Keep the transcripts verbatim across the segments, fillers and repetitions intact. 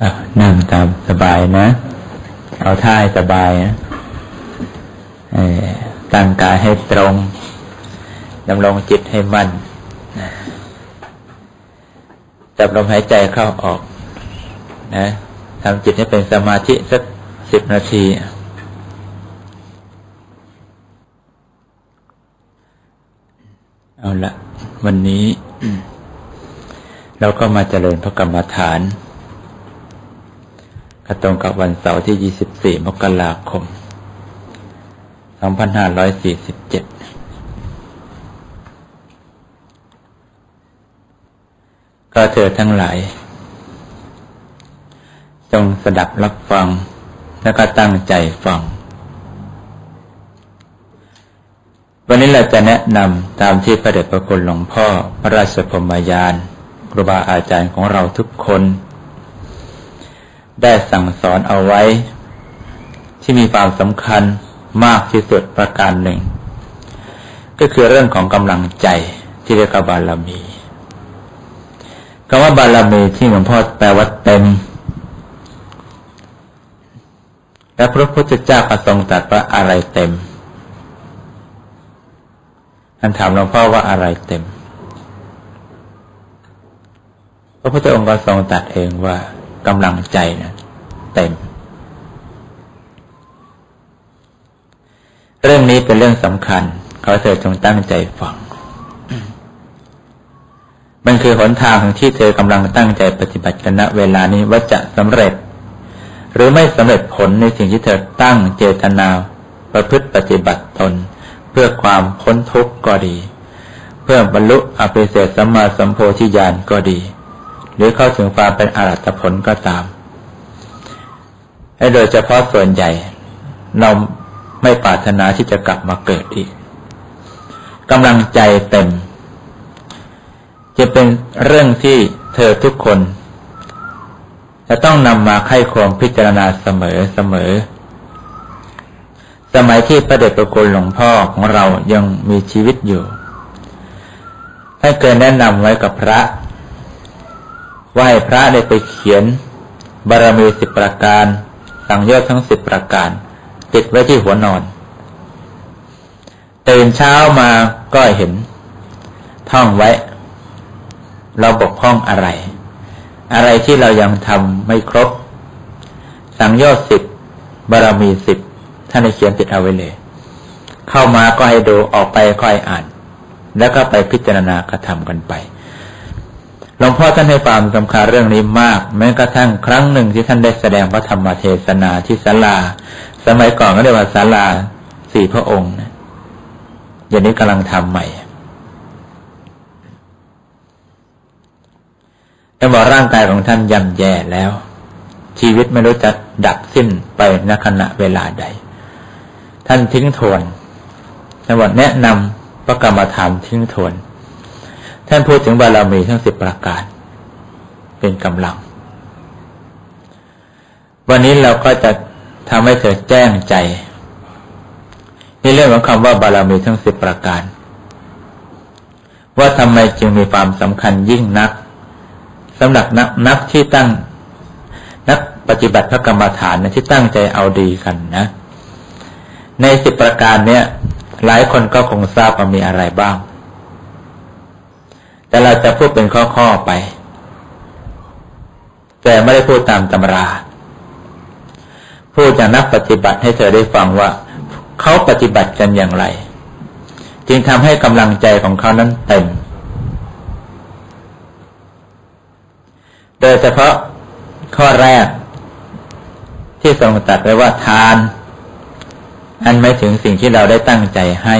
นั่งตามสบายนะเอาท่าให้สบายนะตั้งกายให้ตรงดำรงจิตให้มั่นจับลมหายใจเข้าออกนะทำจิตให้เป็นสมาธิสักสิบนาทีเอาละวันนี้เราก็มาเจริญพระกรรมฐานก็ตรงกับวันเสาร์ที่ยี่สิบสี่มกราคมสองพันห้าร้อยสี่สิบเจ็ดก็เธอทั้งหลายจงสดับรับฟังแล้วก็ตั้งใจฟังวันนี้เราจะแนะนำตามที่พระเดชพระคุณหลวงพ่อพระราชพรหมยานครูบาอาจารย์ของเราทุกคนได้สั่งสอนเอาไว้ที่มีความสำคัญมากที่สุดประการหนึ่งก็คือเรื่องของกำลังใจที่เรียกว่าบารมีคำว่าบารมีที่หลวงพ่อแปลว่าเต็มและพระพุทธเจ้าก็ทรงตรัสว่าอะไรเต็มท่านถามหลวงพ่อว่าอะไรเต็มพระพุทธองค์ก็ทรงตรัสเองว่ากำลังใจนะเต็มเรื่องนี้เป็นเรื่องสำคัญขอเธอจงตั้งใจฟังมันคือหนทางที่เธอกำลังตั้งใจปฏิบัติกันณเวลานี้ว่าจะสำเร็จหรือไม่สำเร็จผลในสิ่งที่เธอตั้งเจตนาประพฤติปฏิบัติตนเพื่อความพ้นทุกข์ก็ดีเพื่อบรรลุอภิเศษสัมมาสัมโพธิญาณก็ดีหรือเข้าถึงความเป็นอรหัตผลก็ตามและโดยเฉพาะส่วนใหญ่เราไม่ปรารถนาที่จะกลับมาเกิดอีกกำลังใจเต็มจะเป็นเรื่องที่เธอทุกคนจะต้องนำมาไข้ควรพิจารณาเสมอเสมอสมัยที่พระเดชพระคุณหลวงพ่อของเรายังมีชีวิตอยู่ท่านเคยแนะนำไว้กับพระว่าให้พระได้ไปเขียนบารมีสิบประการสังโยชน์ทั้งสิบประการติดไว้ที่หัวนอนตื่นเช้ามาก็เห็นท่องไว้เราบกพร่องอะไรอะไรที่เรายังทำไม่ครบสังโยชน์สิบบารมีสิบท่านให้เขียนติดเอาไว้เลยเข้ามาก็ให้ดูออกไปค่อยอ่านแล้วก็ไปพิจารณากระทำกันไปหลวงพ่อท่านให้ความสำคัญเรื่องนี้มากแม้กระทั่งครั้งหนึ่งที่ท่านได้แสดงพระธรรมเทศนาที่ศาลาสมัยก่อนก็เรียกว่าศาลาสี่พระองค์นะเดี๋ยวนี้กำลังทำใหม่ท่านบอกร่างกายของท่านย่ำแย่แล้วชีวิตไม่รู้จะดับสิ้นไปณขณะเวลาใดท่านทิ้งทวนท่านบอกแนะนำพระกรรมฐานทิ้งทวนท่านพูดถึงบารมีทั้งสิบประการเป็นกำลังวันนี้เราก็จะทำให้เธอแจ้งใจในเรื่องของคำว่าบารมีทั้งสิบประการว่าทำไมจึงมีความสำคัญยิ่งนักสำหรับนักนักที่ตั้งนักปฏิบัติพระกรรมฐานนะที่ตั้งใจเอาดีกันนะในสิบประการเนี้ยหลายคนก็คงทราบว่ามีอะไรบ้างแต่เราจะพูดเป็นข้อๆไปแต่ไม่ได้พูดตามตำราพูดจากนักปฏิบัติให้เธอได้ฟังว่าเขาปฏิบัติกันอย่างไรจึงทำให้กำลังใจของเขานั้นเต็มโดยเฉพาะข้อแรกที่ทรงตรัสไว้ว่าทานอันหมายถึงสิ่งที่เราได้ตั้งใจให้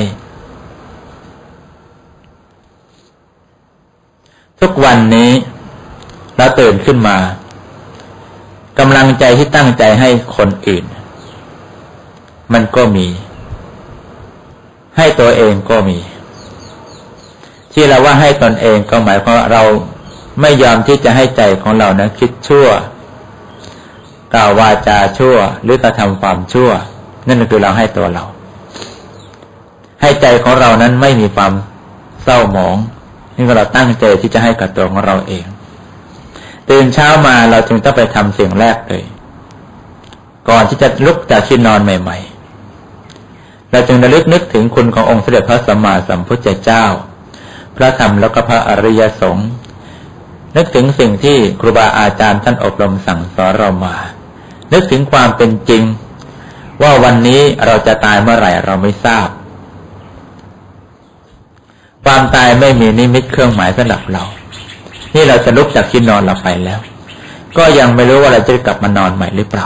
ทุกวันนี้เราตื่นขึ้นมากำลังใจที่ตั้งใจให้คนอื่นมันก็มีให้ตัวเองก็มีที่เราว่าให้ตนเองก็หมายความว่าเราไม่ยอมที่จะให้ใจของเรานะคิดชั่วกล่าววาจาชั่วหรือกระทำความชั่วนั่นคือเราให้ตัวเราให้ใจของเรานั้นไม่มีความเศร้าหมองนี่ก็เราตั้งใจที่จะให้กับตัวของเราเอง แต่ตื่นเช้ามาเราจึงต้องไปทำสิ่งแรกเลยก่อนที่จะลุกจากที่นอนใหม่ๆเราจึงระลึกนึกถึงคุณขององค์สมเด็จพระสัมมาสัมพุทธเจ้าพระธรรมและก็พระอริยสงฆ์นึกถึงสิ่งที่ครูบาอาจารย์ท่านอบรมสั่งสอนเรามานึกถึงความเป็นจริงว่าวันนี้เราจะตายเมื่อไหร่เราไม่ทราบความตายไม่มีนิมิตเครื่องหมายสำหรับเรานี่เราจะลุกจากที่นอนเราไปแล้วก็ยังไม่รู้ว่าเราจะกลับมานอนใหม่หรือเปล่า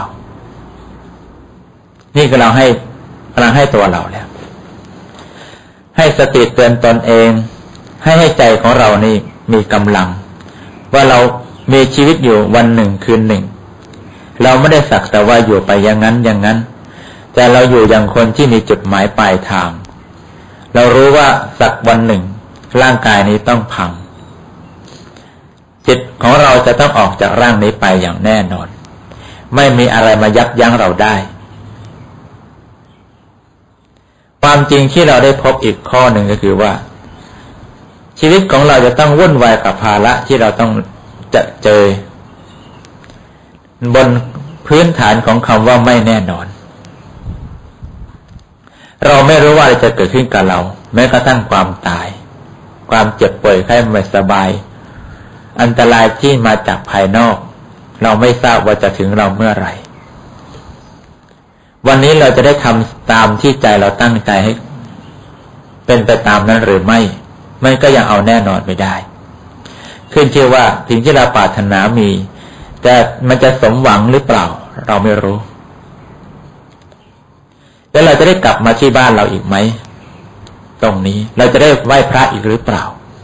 นี่ก็เราให้กำลังให้ตัวเราแล้วให้สติเตือนตนเองให้ให้ใจของเรานี่มีกำลังว่าเรามีชีวิตอยู่วันหนึ่งคืนหนึ่งเราไม่ได้สักแต่ว่าอยู่ไปอย่างนั้นอย่างนั้นแต่เราอยู่อย่างคนที่มีจุดหมายปลายทางเรารู้ว่าสักวันหนึ่งร่างกายนี้ต้องพังจิตของเราจะต้องออกจากร่างนี้ไปอย่างแน่นอนไม่มีอะไรมายับยั้งเราได้ความจริงที่เราได้พบอีกข้อหนึ่งก็คือว่าชีวิตของเราจะต้องวุ่นวายกับภาระที่เราต้องจะเจอบนพื้นฐานของคำว่าไม่แน่นอนเราไม่รู้ว่าอะไรจะเกิดขึ้นกับเราแม้กระทั่งความตายความเจ็บป่วยไข้ไม่สบายอันตรายที่มาจากภายนอกเราไม่ทราบว่าจะถึงเราเมื่อไหร่วันนี้เราจะได้ทำตามที่ใจเราตั้งใจให้เป็นไปตามนั้นหรือไม่มันก็ยังเอาแน่นอนไม่ได้ขึ้นชื่อว่าสิ่งที่เราปรารถนามีแต่มันจะสมหวังหรือเปล่าเราไม่รู้แล้วเราจะได้กลับมาที่บ้านเราอีกไหมตรงนี้เราจะได้ไหว้พระอีกหรือเปล่า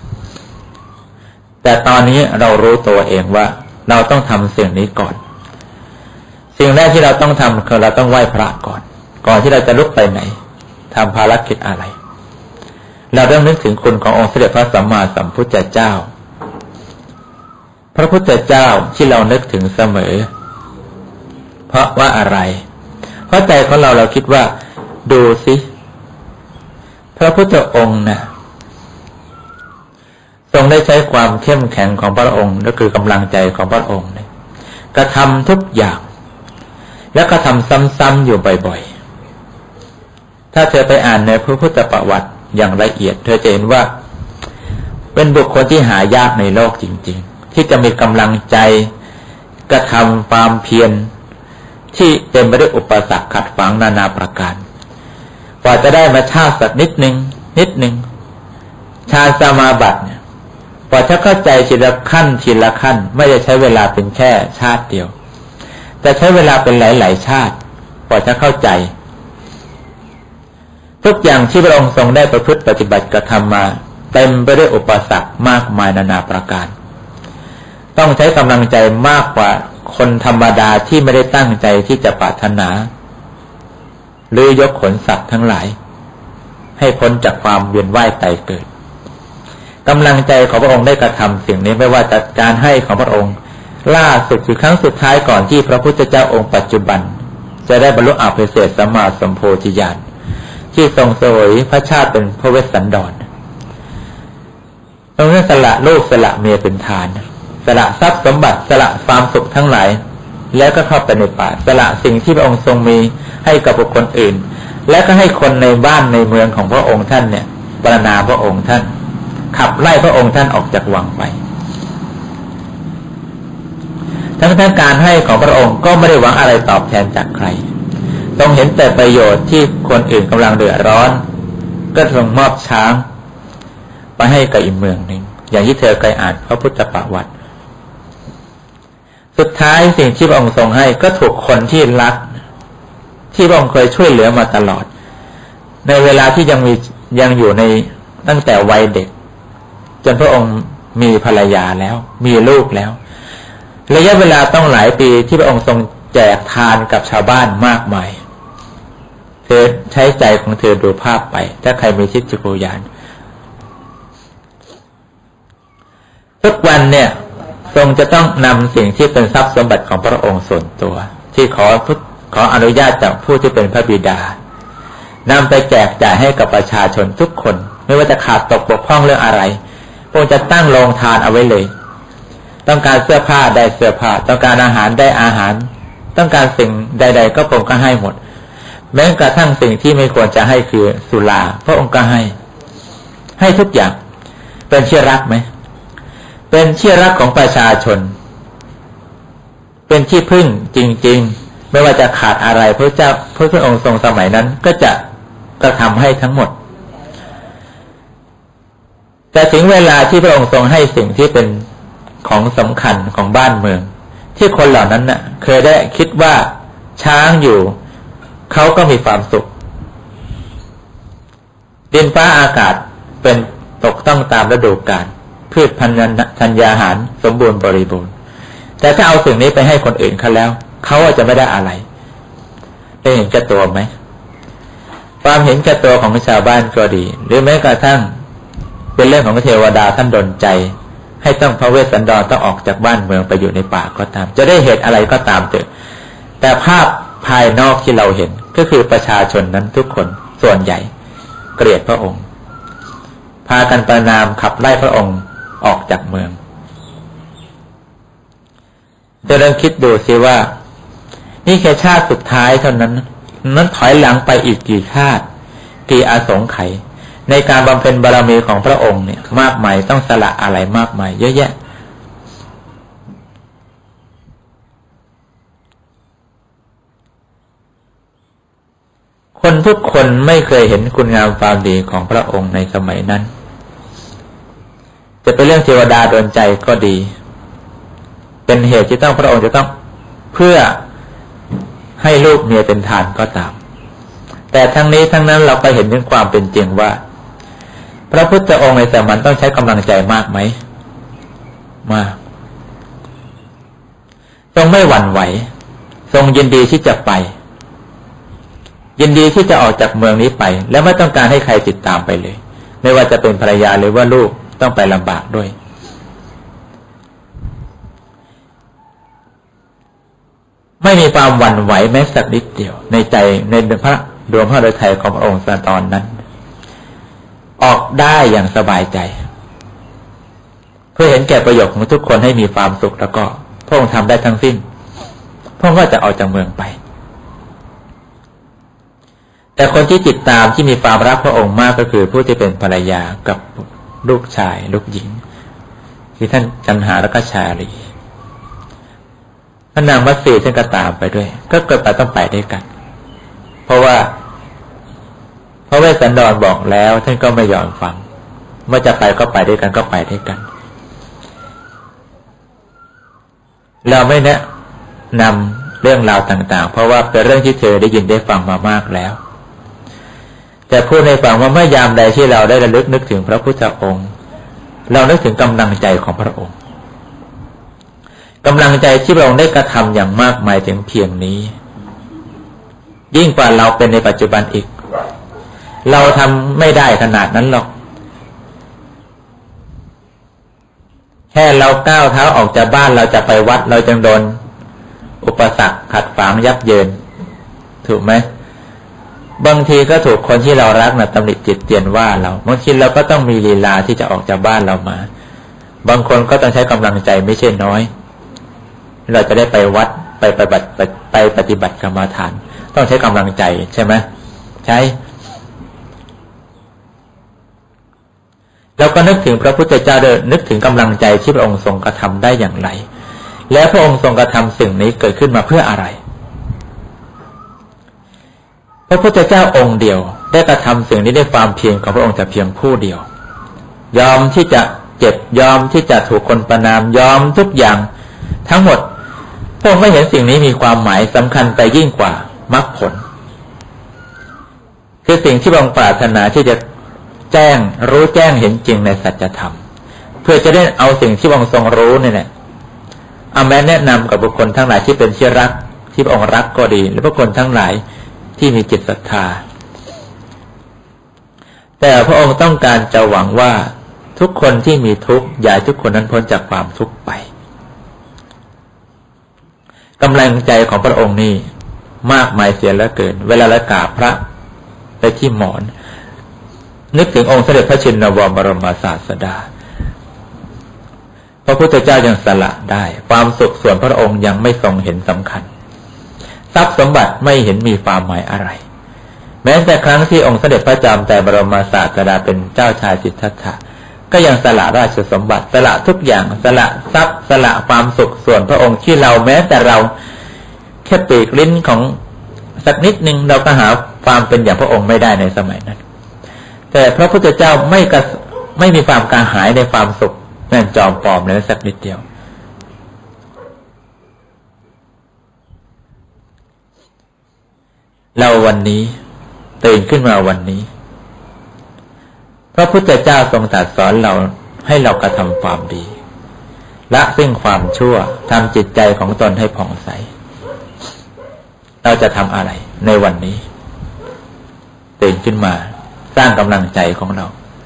แต่ตอนนี้เรารู้ตัวเองว่าเราต้องทำสิ่งนี้ก่อนสิ่งแรกที่เราต้องทำคือเราต้องไหว้พระก่อนก่อนที่เราจะลุกไปไหนทำภารกิจอะไรเราต้องนึกถึงคุณขององค์สมเด็จพระสัมมาสัมพุทธเจ้าพระพุทธเจ้าที่เรานึกถึงเสมอเพราะว่าอะไรเพราะใจของเราเราคิดว่าดูสิพระพุทธองค์นะทรงได้ใช้ความเข้มแข็งของพระองค์ก็คือกำลังใจของพระองค์เนี่ยกระทำทุกอย่างแล้วก็ทำซ้ำๆอยู่บ่อยๆถ้าเธอไปอ่านในพระพุทธประวัติอย่างละเอียดเธอจะเห็นว่าเป็นบุคคลที่หายากในโลกจริงๆที่จะมีกำลังใจกระทำความเพียรที่เต็มไปด้วยอุปสรรคขัดขวางนานาประการกว่าจะได้มาชาติสักนิดนึงนิดนึงฌานสมาบัติเนี่ยกว่าจะเข้าใจทีละขั้นทีละขั้นไม่ได้ใช้เวลาเป็นแค่ชาติเดียวแต่ใช้เวลาเป็นหลายๆชาติกว่าจะเข้าใจทุกอย่างที่พระองค์ทรงได้ประพฤติปฏิบัติกระทำมาเต็มไปด้วยอุปสรรคมากมายนานาประการต้องใช้กำลังใจมากกว่าคนธรรมดาที่ไม่ได้ตั้งใจที่จะปรารถนาหรือยกขนสัตว์ทั้งหลายให้พ้นจากความเวียนว่ายตายเกิดกำลังใจของพระองค์ได้กระทำสิ่งนี้ไม่ว่าจากการให้ของพระองค์ล่าสุดคือครั้งสุดท้ายก่อนที่พระพุทธเจ้าองค์ปัจจุบันจะได้บรรลุอภิเศษสัมมาสัมโพธิญาณที่ทรงเสวยพระชาติเป็นพระเวสสันดรตรงนั้นสละลูกสละเมียเป็นทานสละทรัพย์สมบัติสละความสุขทั้งหลายแล้วก็เข้าไปในป่าสละสิ่งที่พระองค์ทรงมีให้กับบุคคลอื่นและก็ให้คนในบ้านในเมืองของพระองค์ท่านเนี่ยปรารถนาพระองค์ท่านขับไล่พระองค์ท่านออกจากวังไปทั้งทั้งการให้ของพระองค์ก็ไม่ได้หวังอะไรตอบแทนจากใครทรงเห็นแต่ประโยชน์ที่คนอื่นกำลังเดือดร้อนก็ทรงมอบช้างไปให้กับอีกเมืองหนึ่งอย่างที่เธอเคยอ่านพระพุทธประวัติสุดท้ายสิ่งที่พระองค์ทรงให้ก็ถูกคนที่รักที่พระองค์เคยช่วยเหลือมาตลอดในเวลาที่ยังมียังอยู่ในตั้งแต่วัยเด็กจนพระองค์มีภรรยาแล้วมีลูกแล้วระยะเวลาต้องหลายปีที่พระองค์ทรงแจกทานกับชาวบ้านมากมายเธอใช้ใจของเธอดูภาพไปถ้าใครมีทิฏฐิโกญาณทุกวันเนี่ยทรงจะต้องนำสิ่งที่เป็นทรัพย์สมบัติของพระองค์ส่วนตัวที่ขอขออนุญาตจากผู้ที่เป็นพระบิดานำไปแจกจ่ายให้กับประชาชนทุกคนไม่ว่าจะขาดตกบกพร่องเรื่องอะไรพระองค์จะตั้งโรงทานเอาไว้เลยต้องการเสื้อผ้าได้เสื้อผ้าต้องการอาหารได้อาหารต้องการสิ่งใดๆก็พระองค์ก็ให้หมดแม้กระทั่งสิ่งที่ไม่ควรจะให้คือสุราพระองค์ก็ให้ให้ทุกอย่างเป็นที่รักไหมเป็นที่รักของประชาชนเป็นที่พึ่งจริงๆไม่ว่าจะขาดอะไรพระเจ้าพระองค์ทรงสมัยนั้นก็จะกระทำให้ทั้งหมดแต่ถึงเวลาที่พระองค์ทรงให้สิ่งที่เป็นของสำคัญของบ้านเมืองที่คนเหล่านั้นน่ะเคยได้คิดว่าช้างอยู่เขาก็มีความสุขดินฟ้าอากาศเป็นตกต้องตามฤดูกาลพืชพันธุ์ธัญญาหารสมบูรณ์บริบูรณ์แต่ถ้าเอาสิ่งนี้ไปให้คนอื่นเขาแล้วเขาจะไม่ได้อะไรได้เห็นแก่ตัวไหมความเห็นแก่ตัวของชาวบ้านก็ดีหรือแม้กระทั่งเป็นเรื่องของเทวดาท่านดลใจให้ต้องพระเวสสันดรต้องออกจากบ้านเมืองไปอยู่ในป่าก็ตามจะได้เหตุอะไรก็ตามเถอะแต่ภาพภายนอกที่เราเห็นก็คือประชาชนนั้นทุกคนส่วนใหญ่เกลียดพระองค์พากันประณามขับไล่พระองค์ออกจากเมืองจะลองคิดดูสิว่านี่แค่ชาติสุดท้ายเท่านั้นนั้นถอยหลังไปอีกกี่ชาติกี่อาสงไขยในการบำเพ็ญบารมีของพระองค์เนี่ยมากมายต้องสละอะไรมากมายเยอะแยะคนทุกคนไม่เคยเห็นคุณงามความดีของพระองค์ในสมัยนั้นจะเป็นเรื่องเทวดาดลใจก็ดีเป็นเหตุที่ต้องพระองค์จะต้องเพื่อให้ลูกเมียเป็นทานก็ตามแต่ทั้งนี้ทั้งนั้นเราก็เห็นถึงความเป็นจริงว่าพระพุทธองค์ในสมัยต้องใช้กำลังใจมากไหมมากทรงไม่หวั่นไหวทรงยินดีที่จะไปยินดีที่จะออกจากเมืองนี้ไปและไม่ต้องการให้ใครติดตามไปเลยไม่ว่าจะเป็นภรรยาหรือว่าลูกต้องไปลำบากด้วยไม่มีความหวั่นไหวแม้สักนิดเดียวในใจในพระดวงพระฤทัยของพระองค์ตอนนั้นออกได้อย่างสบายใจเพื่อเห็นแก่ประโยชน์ของทุกคนให้มีความสุขแล้วก็พระองค์ทำได้ทั้งสิ้นพระองค์ก็จะออกจากเมืองไปแต่คนที่ติดตามที่มีความรักพระองค์มากก็คือผู้ที่เป็นภรรยากับลูกชายลูกหญิงที่ท่านจันหาและก็ชาลีพระนางมัตสีท่านก็ตามไปด้วยก็เกิดไปต้องไปด้วยกันเพราะว่าพระเวสสันดรบอกแล้วท่านก็ไม่ยอมฟังเมื่อจะไปก็ไปด้วยกันก็ไปด้วยกันเราไม่แนะนำเรื่องราวต่างๆเพราะว่าเป็นเรื่องที่เธอได้ยินได้ฟังมามากแล้วแต่พูดในฟังว่าเมื่อยามใดที่เราได้ระลึกนึกถึงพระพุทธองค์เรานึกถึงกำลังใจของพระองค์กำลังใจที่พระองค์ได้กระทำอย่างมากมายถึงเพียงนี้ยิ่งกว่าเราเป็นในปัจจุบันอีกเราทำไม่ได้ขนาดนั้นหรอกแค่เราก้าวเท้าออกจากบ้านเราจะไปวัดเราจึงโดนอุปสรรคขัดขวางยับเยินถูกไหมบางทีก็ถูกคนที่เรารักนะตำหนิจิตเตียนว่าเราบางทีเราก็ต้องมีลีลาที่จะออกจากบ้านเรามาบางคนก็ต้องใช้กำลังใจไม่ใช่น้อยเราจะได้ไปวัดไปปฏิบัติไปปฏิบัติกรรมฐานต้องใช้กำลังใจใช่ไหมใช่เราก็นึกถึงพระพุทธเจ้าเดินนึกถึงกำลังใจที่พระองค์ทรงกระทำได้อย่างไรและพระองค์ทรงกระทำสิ่งนี้เกิดขึ้นมาเพื่ออะไรพระพุทธเจ้าองค์เดียวได้กระทำสิ่งนี้ด้วยความเพียรของพระองค์แต่เพียงผู้เดียวยอมที่จะเจ็บยอมที่จะถูกคนประณามยอมทุกอย่างทั้งหมดพระองค์ไม่เห็นสิ่งนี้มีความหมายสำคัญไปยิ่งกว่ามรรคผลคือสิ่งที่พระองค์ปรารถนาที่จะแจ้งรู้แจ้งเห็นจริงในสัจธรรมเพื่อจะได้เอาสิ่งที่พระองค์ทรงรู้นี่แหละเอาแม้แนะนำกับบุคคลทั้งหลายที่เป็นที่รักที่พระองค์รักก็ดีหรือบุคคลทั้งหลายที่มีจิตศรัทธาแต่พระองค์ต้องการจะหวังว่าทุกคนที่มีทุกข์อย่าให้ทุกคนนั้นพ้นจากความทุกข์ไปกำลังใจของพระองค์นี่มากมายเสียเหลือเกินเวลาละกราบพระไปที่หมอนนึกถึงองค์เสด็จพระชินวรบรมศาสดาพระพุทธเจ้ายังสละได้ความสุขส่วนพระองค์ยังไม่ทรงเห็นสำคัญทรัพย์สมบัติไม่เห็นมีความหมายอะไรแม้แต่ครั้งที่องค์เสด็จพระจอมไตรบรมศาสดาเป็นเจ้าชายสิทธัตถะก็ยังสละราชสมบัติสละทุกอย่างสละทรัพย์สละความสุขส่วนพระองค์ที่เราแม้แต่เราแค่ปีกลิ้นของสักนิดนึงเราก็หาความเป็นอย่างพระองค์ไม่ได้ในสมัยนั้นแต่พระพุทธเจ้าไม่กระไม่มีความกระหายในความสุขนั่นจอมปลอมเลยสักนิดเดียวเราวันนี้ตื่นขึ้นมาวันนี้พระพุทธเจ้าทรงตรัสสอนเราให้เรากระทำความดีละซึ่งความชั่วทำจิตใจของตนให้ผ่องใสเราจะทำอะไรในวันนี้ตื่นขึ้นมาสร้างกำลังใจของเรา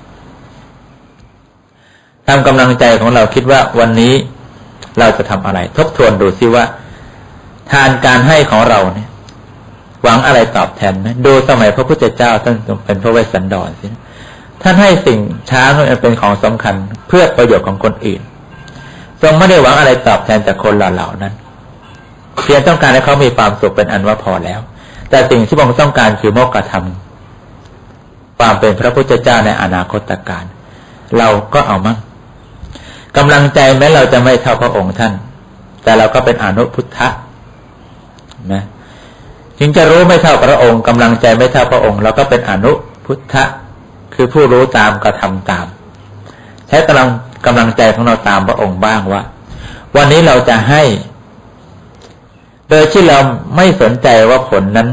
ทำกำลังใจของเราคิดว่าวันนี้เราจะทำอะไรทบทวนดูซิว่าทานการให้ของเราเนี่ยหวังอะไรตอบแทนไหมดูสมัยพระพุทธเจ้าท่านเป็นพระเวสสันดรสิท่านให้สิ่งช้างเป็นของสำคัญเพื่อประโยชน์ของคนอื่นทรงไม่ได้หวังอะไรตอบแทนจากคนเหล่านั้นเพียงต้องการให้เขามีความสุขเป็นอันว่าพอแล้วแต่สิ่งที่พระองค์ต้องการคือโมกขธรรมความเป็นพระพุทธเจ้าในอนาคตการเราก็เอามั่งกำลังใจแม้เราจะไม่เท่าพระองค์ท่านแต่เราก็เป็นอนุพุทธะนะจึงจะรู้ไม่เท่าพระองค์กำลังใจไม่เท่าพระองค์เราก็เป็นอนุพุทธะคือผู้รู้ตามกระทำตามใช้กำลังกำลังใจของเราตามพระองค์บ้างว่าวันนี้เราจะให้โดยที่เราไม่สนใจว่าผลนั้น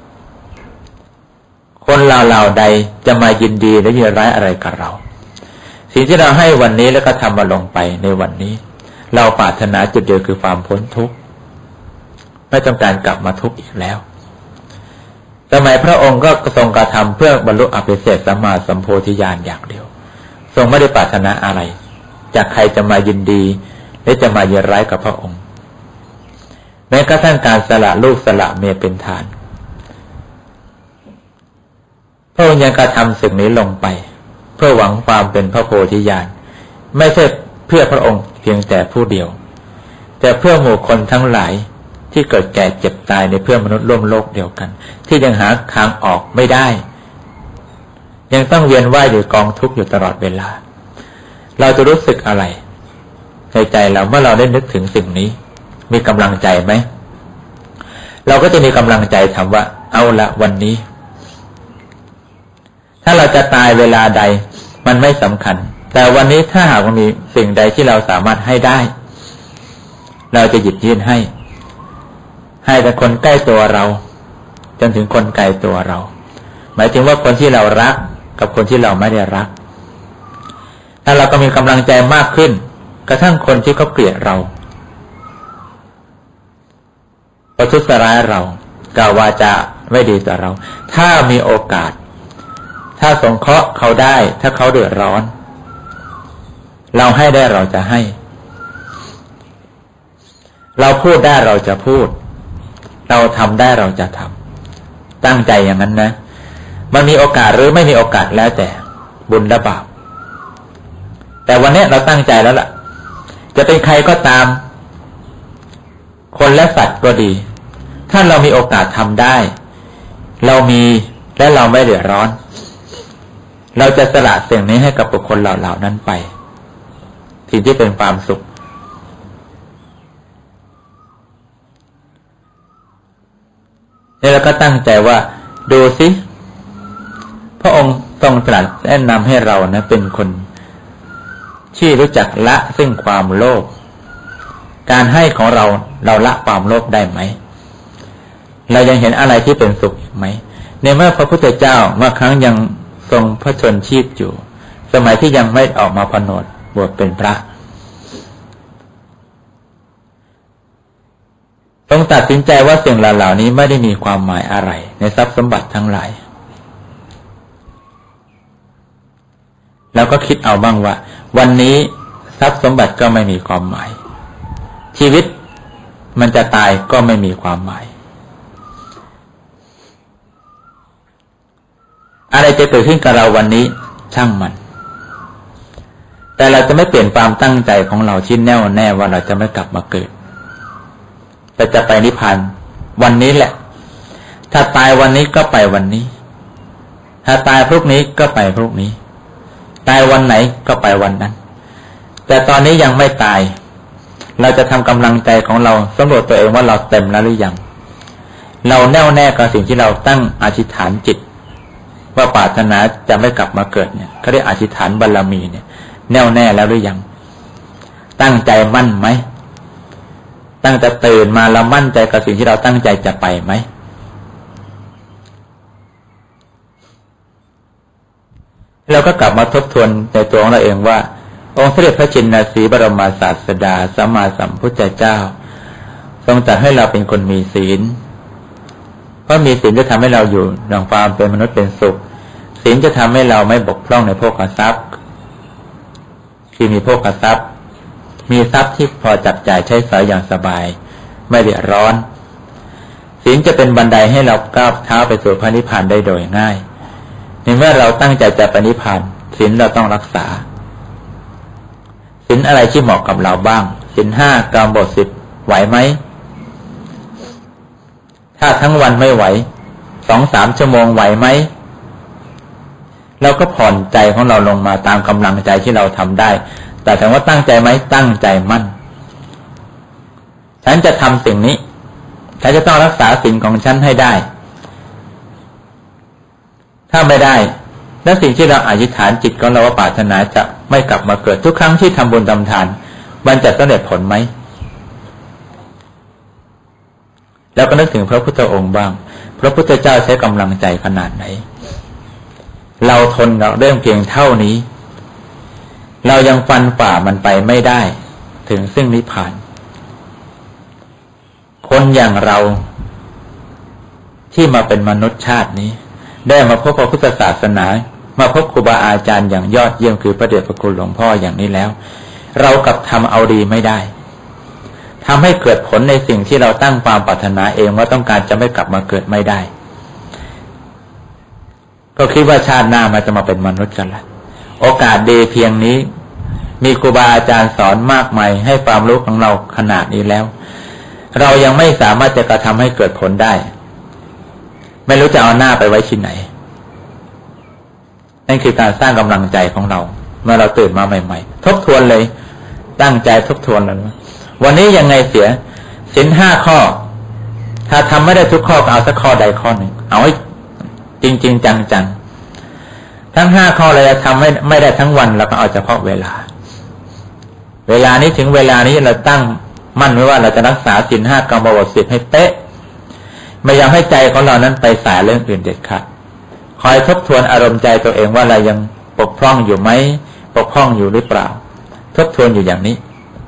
คนเหล่าใดจะมายินดีหรือยินร้ายอะไรกับเราสิ่งที่เราให้วันนี้แล้วก็ทำมาลงไปในวันนี้เราปรารถนาจุดเดียวคือความพ้นทุกข์ไม่ต้องการกลับมาทุกข์อีกแล้วสมัยพระองค์ก็ทรงกระทำเพื่อบรรลุอภิเศษสัมมาสัมโพธิญาณอย่างเดียวทรงไม่ได้ปรารถนาอะไรจากใครจะมายินดีหรือจะมายินร้ายกับพระองค์แม้กระทั่งการสละลูกสละเมียเป็นทานพระองค์ยังกระทำสิ่งนี้ลงไปเพื่อหวังความเป็นพระโพธิญาณไม่ใช่เพื่อพระองค์เพียงแต่ผู้เดียวแต่เพื่อหมู่คนทั้งหลายที่เกิดแก่เจ็บตายในเพื่อนมนุษย์ร่วมโลกเดียวกันที่ยังหาทางออกไม่ได้ยังต้องเวียนว่ายอยู่กองทุกข์อยู่ตลอดเวลาเราจะรู้สึกอะไรในใจเราเมื่อเราได้นึกถึงสิ่งนี้มีกำลังใจไหมเราก็จะมีกำลังใจทำว่าเอาละวันนี้ถ้าเราจะตายเวลาใดมันไม่สำคัญแต่วันนี้ถ้าหากมีสิ่งใดที่เราสามารถให้ได้เราจะหยิบยื่นให้ให้แต่คนใกล้ตัวเราจนถึงคนไกลตัวเราหมายถึงว่าคนที่เรารักกับคนที่เราไม่ได้รักถ้าเราก็มีกำลังใจมากขึ้นกระทั่งคนที่เขาเกลียดเราประทุษร้ายเรากล่าววาจาไม่ดีต่อเราถ้ามีโอกาสถ้าสงเคราะห์เขาได้ถ้าเขาเดือดร้อนเราให้ได้เราจะให้เราพูดได้เราจะพูดเราทำได้เราจะทำตั้งใจอย่างนั้นนะมันมีโอกาสหรือไม่มีโอกาสแล้วแต่บุญและบาปแต่วันนี้เราตั้งใจแล้วล่ะจะเป็นใครก็ตามคนและสัตว์ก็ดีถ้าเรามีโอกาสทำได้เรามีและเราไม่เดือดร้อนเราจะสละสิ่งนี้ให้กับบุคคลเหล่านั้นไปสิ่งที่เป็นความสุขนี่เราก็ตั้งใจว่าดูสิพระองค์ทรงตรัสแนะนำให้เรานะเป็นคนที่รู้จักละซึ่งความโลภการให้ของเราเราละความโลภได้ไหมเรายังเห็นอะไรที่เป็นสุขไหมในเมื่อพระพุทธเจ้าเมื่อครั้งยังทรงพระชนชีพอยู่สมัยที่ยังไม่ออกมาผนวดบวชเป็นพระทรงตัดสินใจว่าสิ่งเหล่านี้ไม่ได้มีความหมายอะไรในทรัพย์สมบัติทั้งหลายแล้วก็คิดเอาบ้างว่าวันนี้ทรัพย์สมบัติก็ไม่มีความหมายชีวิตมันจะตายก็ไม่มีความหมายอะไรจะเกิดขึ้นกับเราวันนี้ช่างมันแต่เราจะไม่เปลี่ยนความตั้งใจของเราที่แน่วแน่ว่าเราจะไม่กลับมาเกิดแต่จะไปนิพพานวันนี้แหละถ้าตายวันนี้ก็ไปวันนี้ถ้าตายพรุ่งนี้ก็ไปพรุ่งนี้ตายวันไหนก็ไปวันนั้นแต่ตอนนี้ยังไม่ตายเราจะทำกำลังใจของเราสำรวจตัวเองว่าเราเต็มแล้วหรือยังเราแน่วแน่กับสิ่งที่เราตั้งอธิษฐานจิตว่าปรารถนาจะไม่กลับมาเกิดเนี่ยเขาเรียกอธิษฐานบารมีเนี่ยแน่วแน่แล้วหรือยังตั้งใจมั่นไหมตั้งแต่ตื่นมาเรามั่นใจกับสิ่งที่เราตั้งใจจะไปไหมเราก็กลับมาทบทวนในตัวของเราเองว่าองค์สมเด็จพระจินนาสีบรมศาสดาสัมมาสัมพุทธเจ้าทรงตรัสให้เราเป็นคนมีศีลเพราะมีศีลจะทำให้เราอยู่ดังความเป็นมนุษย์เป็นสุขศีลจะทำให้เราไม่บกพร่องในโภคทรัพย์คือมีโภคทรัพย์มีทรัพย์ที่พอจับจ่ายใช้สอยอย่างสบายไม่เดือดร้อนศีลจะเป็นบันไดให้เราก้าวเท้าไปสู่พระนิพพานได้โดยง่ายในเมื่อเราตั้งใจจะไปนิพพานศีลเราต้องรักษาศีลอะไรที่เหมาะกับเราบ้างศีลห้ากามบทสิบไหวไหมถ้าทั้งวันไม่ไหวสองสามชั่วโมงไหวไหมเราก็ผ่อนใจของเราลงมาตามกำลังใจที่เราทำได้แต่ถามว่าตั้งใจไหมตั้งใจมั่นฉันจะทำสิ่งนี้ฉันจะต้องรักษาศีลของฉันให้ได้ถ้าไม่ได้แล้วสิ่งที่เราอธิษฐานจิตของเราว่าปรารถนาจะไม่กลับมาเกิดทุกครั้งที่ทำบุญทำทานมันจะสำเร็จผลไหมแล้วก็นึกถึงพระพุทธองค์บ้างพระพุทธเจ้าใช้กำลังใจขนาดไหนเราทนกับเรื่องเพียงเท่านี้เรายังฟันฝ่ามันไปไม่ได้ถึงซึ่งนิพพานคนอย่างเราที่มาเป็นมนุษย์ชาตินี้ได้มาพบพระพุทธศาสนามาพบครูบาอาจารย์อย่างยอดเยี่ยมคือพระเดชพระคุณหลวงพ่ออย่างนี้แล้วเรากลับทำเอาดีไม่ได้ทำให้เกิดผลในสิ่งที่เราตั้งความปรารถนาเองว่าต้องการจะไม่กลับมาเกิดไม่ได้ก็คิดว่าชาติหน้ามันจะมาเป็นมนุษย์กันละโอกาสดีเพียงนี้มีครูบาอาจารย์สอนมากมายให้ความรู้ของเราขนาดนี้แล้วเรายังไม่สามารถจะกระทำให้เกิดผลได้ไม่รู้จะเอาหน้าไปไว้ที่ไหนนั่นคือการสร้างกำลังใจของเราเมื่อเราตื่นมาใหม่ๆทบทวนเลยตั้งใจทบทวนเลยวันนี้ยังไงเสียศีลห้าข้อถ้าทำไม่ได้ทุกข้อก็เอาสักข้อใดข้อหนึ่งเอาให้จริงๆจังๆทั้งห้าข้อเราจะทำไม่ไม่ได้ทั้งวันเราก็เอาเฉพาะเวลาเวลานี้ถึงเวลานี้เราตั้งมั่นไว้ว่าเราจะรักษาศีลห้ากามบทสิบให้เป๊ะไม่ยอมให้ใจของเรานั้นไปสายเรื่องอื่นเด็ดขาดคอยทบทวนอารมณ์ใจตัวเองว่าเรายังปกพร่องอยู่ไหมปกพร่องอยู่หรือเปล่าทบทวนอยู่อย่างนี้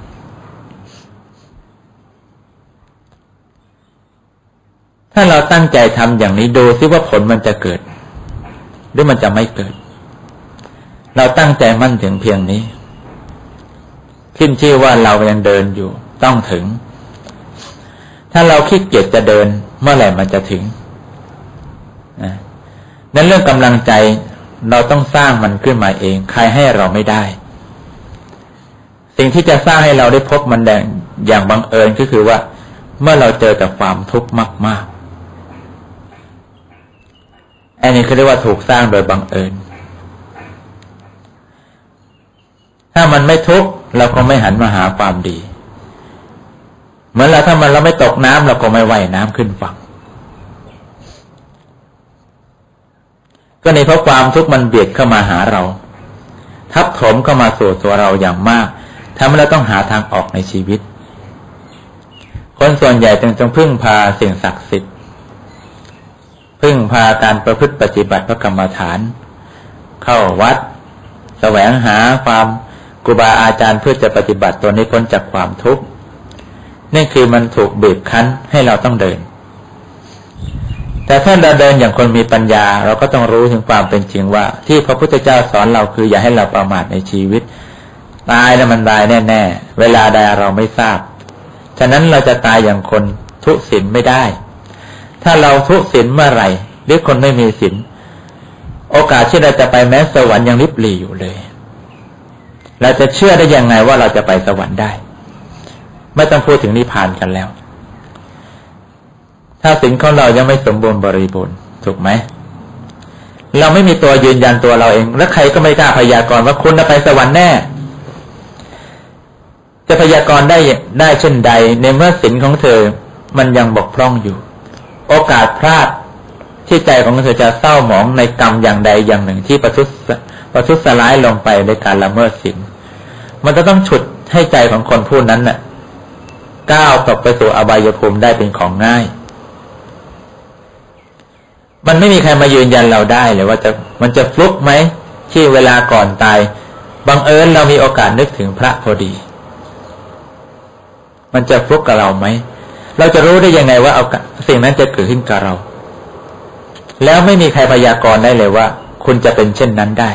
ถ้าเราตั้งใจทำอย่างนี้ดูซิว่าผลมันจะเกิดหรือมันจะไม่เกิดเราตั้งใจมั่นถึงเพียงนี้ขึ้นชื่อว่าเรายังเดินอยู่ต้องถึงถ้าเราขี้เกียจจะเดินเมื่อไหร่มันจะถึงนะนั้นเรื่องกำลังใจเราต้องสร้างมันขึ้นมาเองใครให้เราไม่ได้สิ่งที่จะสร้างให้เราได้พบมันแดงอย่างบังเอิญก็คือว่าเมื่อเราเจอกับความทุกข์มากๆอันนี้เขาเรียกว่าถูกสร้างโดยบังเอิญถ้ามันไม่ทุกข์เราก็ไม่หันมาหาความดีเหมือนเราถ้ามันเราไม่ตกน้ำเราก็ไม่ว่ายน้ำขึ้นฝั่งก็ในเพราะความทุกข์มันเบียดเข้ามาหาเราทับถมเข้ามาสู่ตัวเราอย่างมากทำให้เราต้องหาทางออกในชีวิตคนส่วนใหญ่จึงต้องพึ่งพาสิ่งศักดิ์สิทธิ์พึ่งพาการประพฤติปฏิบัติพระกรรมฐานเข้าวัดแสวงหาความครูบาอาจารย์เพื่อจะปฏิบัติตัวนี้พ้นจากความทุกข์นี่คือมันถูกบีบคั้นให้เราต้องเดินแต่ถ้าเราเดินอย่างคนมีปัญญาเราก็ต้องรู้ถึงความเป็นจริงว่าที่พระพุทธเจ้าสอนเราคืออย่าให้เราประมาทในชีวิตตายแล้วมันตายแน่ๆเวลาใดเราไม่ทราบฉะนั้นเราจะตายอย่างคนทุศีลไม่ได้ถ้าเราทุศีลเมื่อไหร่หรือคนไม่มีศีลโอกาสที่เราจะไปแม้สวรรค์ยังลิบหลี่อยู่เลยเราจะเชื่อได้ยังไงว่าเราจะไปสวรรค์ได้ไม่ต้องพูดถึงนิพพานกันแล้วถ้าศีลของเรายังไม่สมบูรณ์บริบูรณ์ถูกไหมเราไม่มีตัวยืนยันตัวเราเองและใครก็ไม่กล้าพยากรณ์ว่าคุณจะไปสวรรค์แน่จะพยากรณ์ได้ได้เช่นใดในเมื่อศีลของเธอมันยังบกพร่องอยู่โอกาสพลาดที่ใจของเธอจะเศร้าหมองในกรรมอย่างใดอย่างหนึ่งที่ประทุษประทุษร้ายลงไปในการละเมิดศีลมันจะต้องฉุดให้ใจของคนผู้นั้นน่ะก้าวตกไปสู่อบายภูมิได้เป็นของง่ายมันไม่มีใครมายืนยันเราได้เลยว่าจะมันจะฟลุกไหมที่เวลาก่อนตายบังเอิญเรามีโอกาสนึกถึงพระพอดีมันจะฟลุกกับเราไหมเราจะรู้ได้ยังไงว่าเอาสิ่งนั้นจะเกิดขึ้นกับเราแล้วไม่มีใครพยากรณ์ได้เลยว่าคุณจะเป็นเช่นนั้นได้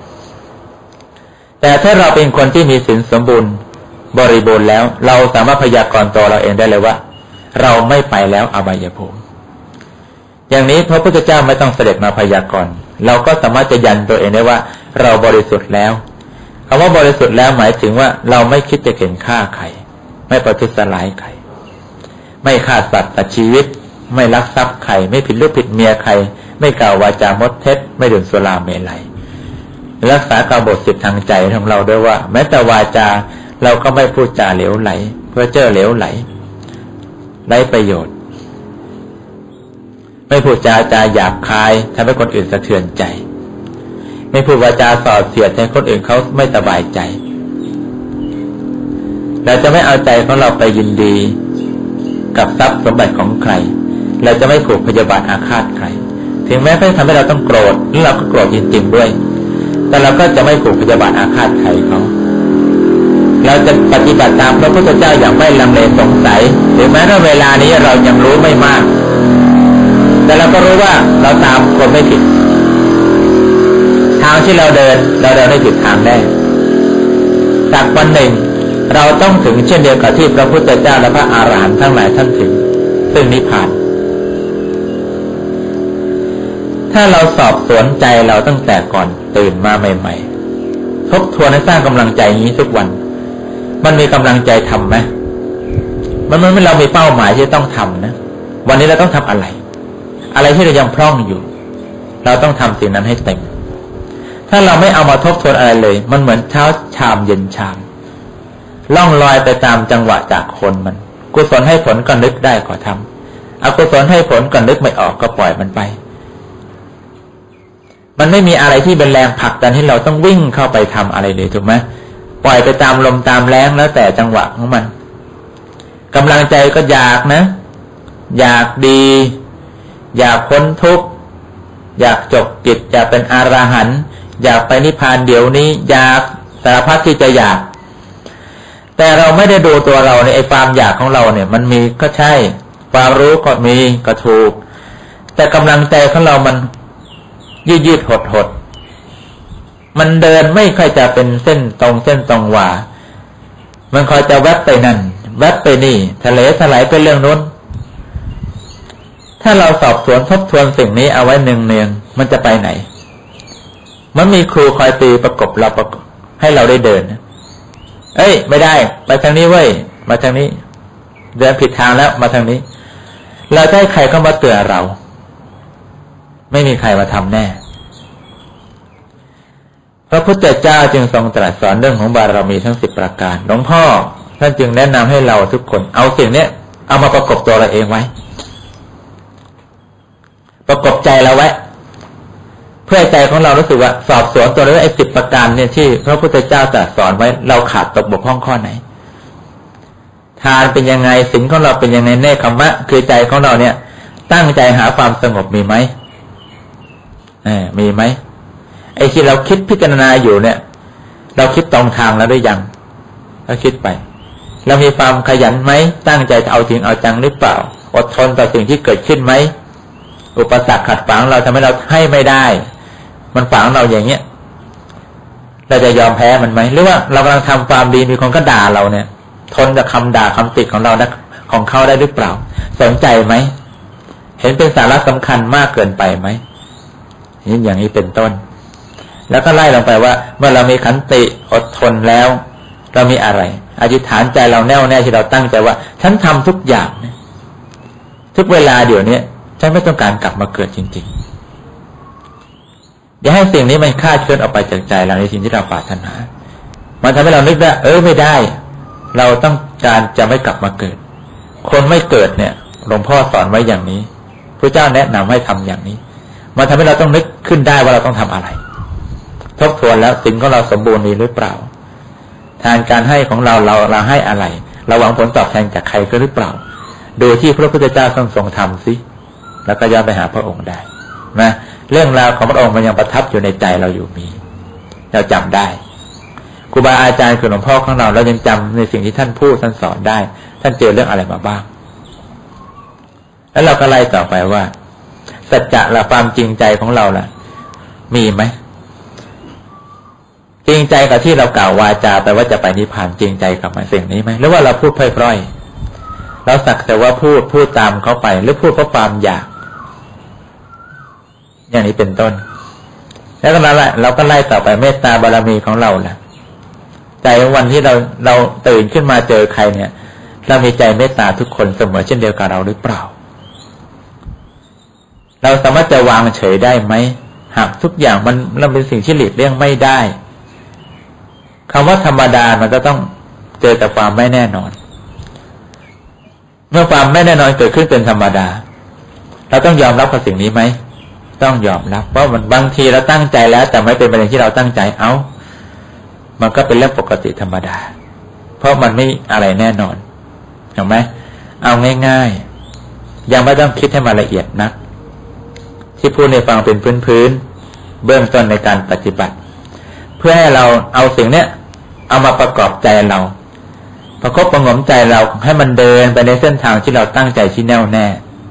แต่ถ้าเราเป็นคนที่มีศีลสมบูรณ์บริบูรณ์แล้วเราสามารถพยากรณ์ตัวเราเองได้เลยว่าเราไม่ไปแล้วอบายภูมิอย่างนี้พระพุทธเจ้าไม่ต้องเสด็จมาพยากรณ์เราก็สามารถจะยันตัวเองได้ว่าเราบริสุทธิ์แล้วคำว่าบริสุทธิ์แล้วหมายถึงว่าเราไม่คิดจะเข็นฆ่าใครไม่ประทุษร้ายใครไม่ฆ่าสัตว์ตัดชีวิตไม่ลักทรัพย์ใครไม่ผิดลูกผิดเมียใครไม่กล่าววาจามดเท็จไม่ดื่มสุราเมลัยรักษากาบทสิบทางใจของเราด้วยว่าแม้แต่วาจาเราก็ไม่พูดจาเหลวไหลเพื่อเจ้อเหลวไหลไร้ประโยชน์ไม่พูดจาจาหยาบคายทำให้คนอื่นสะเทือนใจไม่พูดวาจาส่อเสียดให้คนอื่นเขาไม่สบายใจเราจะไม่เอาใจของเราไปยินดีกับทรัพย์สมบัติของใครเราจะไม่ผูกพยาบาทอาฆาตใครถึงแม้เขาทำให้เราต้องโกรธหรือเราก็โกรธจริงๆด้วยแต่เราก็จะไม่ผูกพยาบาทอาฆาตใครเขาเราจะปฏิบัติตามพระพุทธเจ้าอย่างไม่ลังเลสงสัยถึงแม้ว่าเวลานี้เรายังรู้ไม่มากแต่เราก็รู้ว่าเราตามคนไม่ผิดทางที่เราเดินเราเดินไม่ผิดทางแน่สักวันหนึ่งเราต้องถึงเช่นเดียวกับที่พระพุทธเจ้าและพระอรหันต์ทั้งหลายท่านถึงซึ่งนิพพานถ้าเราสอบสวนใจเราตั้งแต่ก่อนตื่นมาใหม่ๆทบทวนให้สร้างกำลังใจอย่างนี้ทุกวันมันมีกำลังใจทำไหมมันมันเรามีเป้าหมายที่ต้องทำนะวันนี้เราต้องทำอะไรอะไรที่เรายังพร่องอยู่เราต้องทำสิ่งนั้นให้เต็มถ้าเราไม่เอามาทบทวนอะไรเลยมันเหมือนเช้าชามเย็นชามล่องลอยไปตามจังหวะจากคนมันกุศลให้ผลก็นึกได้ก็ทำอกุศลให้ผลก็นึกไม่ออกก็ปล่อยมันไปมันไม่มีอะไรที่เป็นแรงผลักดันให้เราต้องวิ่งเข้าไปทำอะไรเลยถูกไหมปล่อยไปตามลมตามแรงแล้วแต่จังหวะของมันกำลังใจก็อยากนะอยากดีอยากพ้นทุกข์อยากจบกิจอยากเป็นอรหันต์อยากไปนิพพานเดี๋ยวนี้อยากสารพัดที่จะอยากแต่เราไม่ได้ดูตัวเราในไอ้ความอยากของเราเนี่ยมันมีก็ใช่ความรู้ก็มีก็ถูกแต่กำลังใจของเรามันยืดยืดหดหดมันเดินไม่ค่อยจะเป็นเส้นตรงเส้นตรงว่ามันคอยจะแวบไปนั่นแวบไปนี่ทะเลถลายไปเรื่องนู้นถ้าเราสอบสวนทบทวนสิ่งนี้เอาไว้เนืองๆมันจะไปไหนมันมีครูคอยตีประกบเราประกบให้เราได้เดินเอ้ยไม่ได้ไปทางนี้เว้ยมาทางนี้เดินผิดทางแล้วมาทางนี้เราจะให้ใครเข้ามาเตือนเราไม่มีใครมาทำแน่พระพุทธเจ้าจึงทรงตรัสสอนเรื่องของบารมีทั้งสิบประการหลวงพ่อท่านจึงแนะนำให้เราทุกคนเอาสิ่งนี้เอามาประกบตัวเราเองไว้ประกบใจเราไว้เพื่อใจของเรารู้สึกว่าสอบสวนตัวเราไอ้สิบประการเนี่ยที่พระพุทธเจ้าตรัสสอนไว้เราขาดตกบกพร่องข้อไหนทานเป็นยังไงศีลของเราเป็นยังไงเนคขมะคือใจของเราเนี่ยตั้งใจหาความสงบมีไหมเออมีไหมไอ้ที่เราคิดพิจารณาอยู่เนี่ยเราคิดตรงทางแล้วหรือยังเราคิดไปเรามีความขยันไหมตั้งใจจะเอาจริงเอาจังหรือเปล่าอดทนต่อสิ่งที่เกิดขึ้นไหมอุปสรรคขัดขวางเราทำให้เราให้ไม่ได้มันฝังเราอย่างเงี้ยเราจะยอมแพ้มันไหมหรือว่าเรากำลังทำความดีมีคนก็ด่าเราเนี่ยทนกับคำด่าคำติของเราได้ของเขาได้หรือเปล่าสนใจไหมเห็นเป็นสาระสำคัญมากเกินไปไหมนี่อย่างนี้เป็นต้นแล้วก็ไล่ลงไปว่าเมื่อเรามีขันติอดทนแล้วเรามีอะไรอธิษฐานใจเราแน่วแน่ที่เราตั้งใจว่าฉันทำทุกอย่างทุกเวลาเดี๋ยวนี้ฉันไม่ต้องการกลับมาเกิดจริงๆอย่าให้สิ่งนี้มันคลาดเคลื่อนออกไปจากใจเราในสิ่งที่เราปรารถนามันทำให้เรานึกได้เออไม่ได้เราต้องการจะไม่กลับมาเกิดคนไม่เกิดเนี่ยหลวงพ่อสอนไว้อย่างนี้พระเจ้าแนะนำให้ทำอย่างนี้มันทำให้เราต้องนึกขึ้นได้ว่าเราต้องทำอะไรทบทวนแล้วสิ่งของเราสมบูรณ์ดีหรือเปล่าทานการให้ของเราเราเราให้อะไรเราหวังผลตอบแทนจากใครก็หรือเปล่าดูที่พระพุทธเจ้าทรงทรงทำสิแล้วก็ย้อนไปหาพระองค์ได้นะเรื่องราวของพระองค์มันยังประทับอยู่ในใจเราอยู่มีเราจำได้ครูบาอาจารย์คือหลวงพ่อของเราเรายังจำในสิ่งที่ท่านพูดท่านสอนได้ท่านเจอเรื่องอะไรมาบ้างแล้วเราก็ไล่ต่อไปว่าสัจจะละความจริงใจของเราล่ะมีไหมจริงใจกับที่เรากล่าววาจาไปว่าจะไปนิพพานจริงใจกับมันสิ่งนี้ไหมหรือว่าเราพูดพล่อยๆเราสักแต่ว่าพูดพูดตามเขาไปหรือพูดเพราะความอยากอย่างนี้เป็นต้นแล้วก็นั่นแหละเราก็ไล่ต่อไปเมตตาบารมีของเราล่ะใจวันที่เราเราตื่นขึ้นมาเจอใครเนี่ยเรามีใจเมตตาทุกคนเสมอเช่นเดียวกับเราหรือเปล่าเราสามารถจะวางเฉยได้ไหมหากทุกอย่างมันเราเป็นสิ่งที่หลีกเลี่ยงไม่ได้คำว่าธรรมดามันก็ต้องเจอแต่ความไม่แน่นอนเมื่อความไม่แน่นอนเกิดขึ้นเป็นธรรมดาเราต้องยอมรับกับสิ่งนี้ไหมต้องยอมรับเพราะมันบางทีเราตั้งใจแล้วแต่ไม่เป็นไปอย่างที่เราตั้งใจเอ้ามันก็เป็นเรื่องปกติธรรมดาเพราะมันไม่อะไรแน่นอนเห็นไหมเอาง่ายๆยังไม่ต้องคิดให้มันละเอียดนักที่พูดในฟังเป็นพื้นๆเบื้องต้นในการปฏิบัติเพื่อให้เราเอาสิ่งเนี้ยเอามาประกอบใจเราประคบประหงมใจเราให้มันเดินไปในเส้นทางที่เราตั้งใจที่แน่วแน่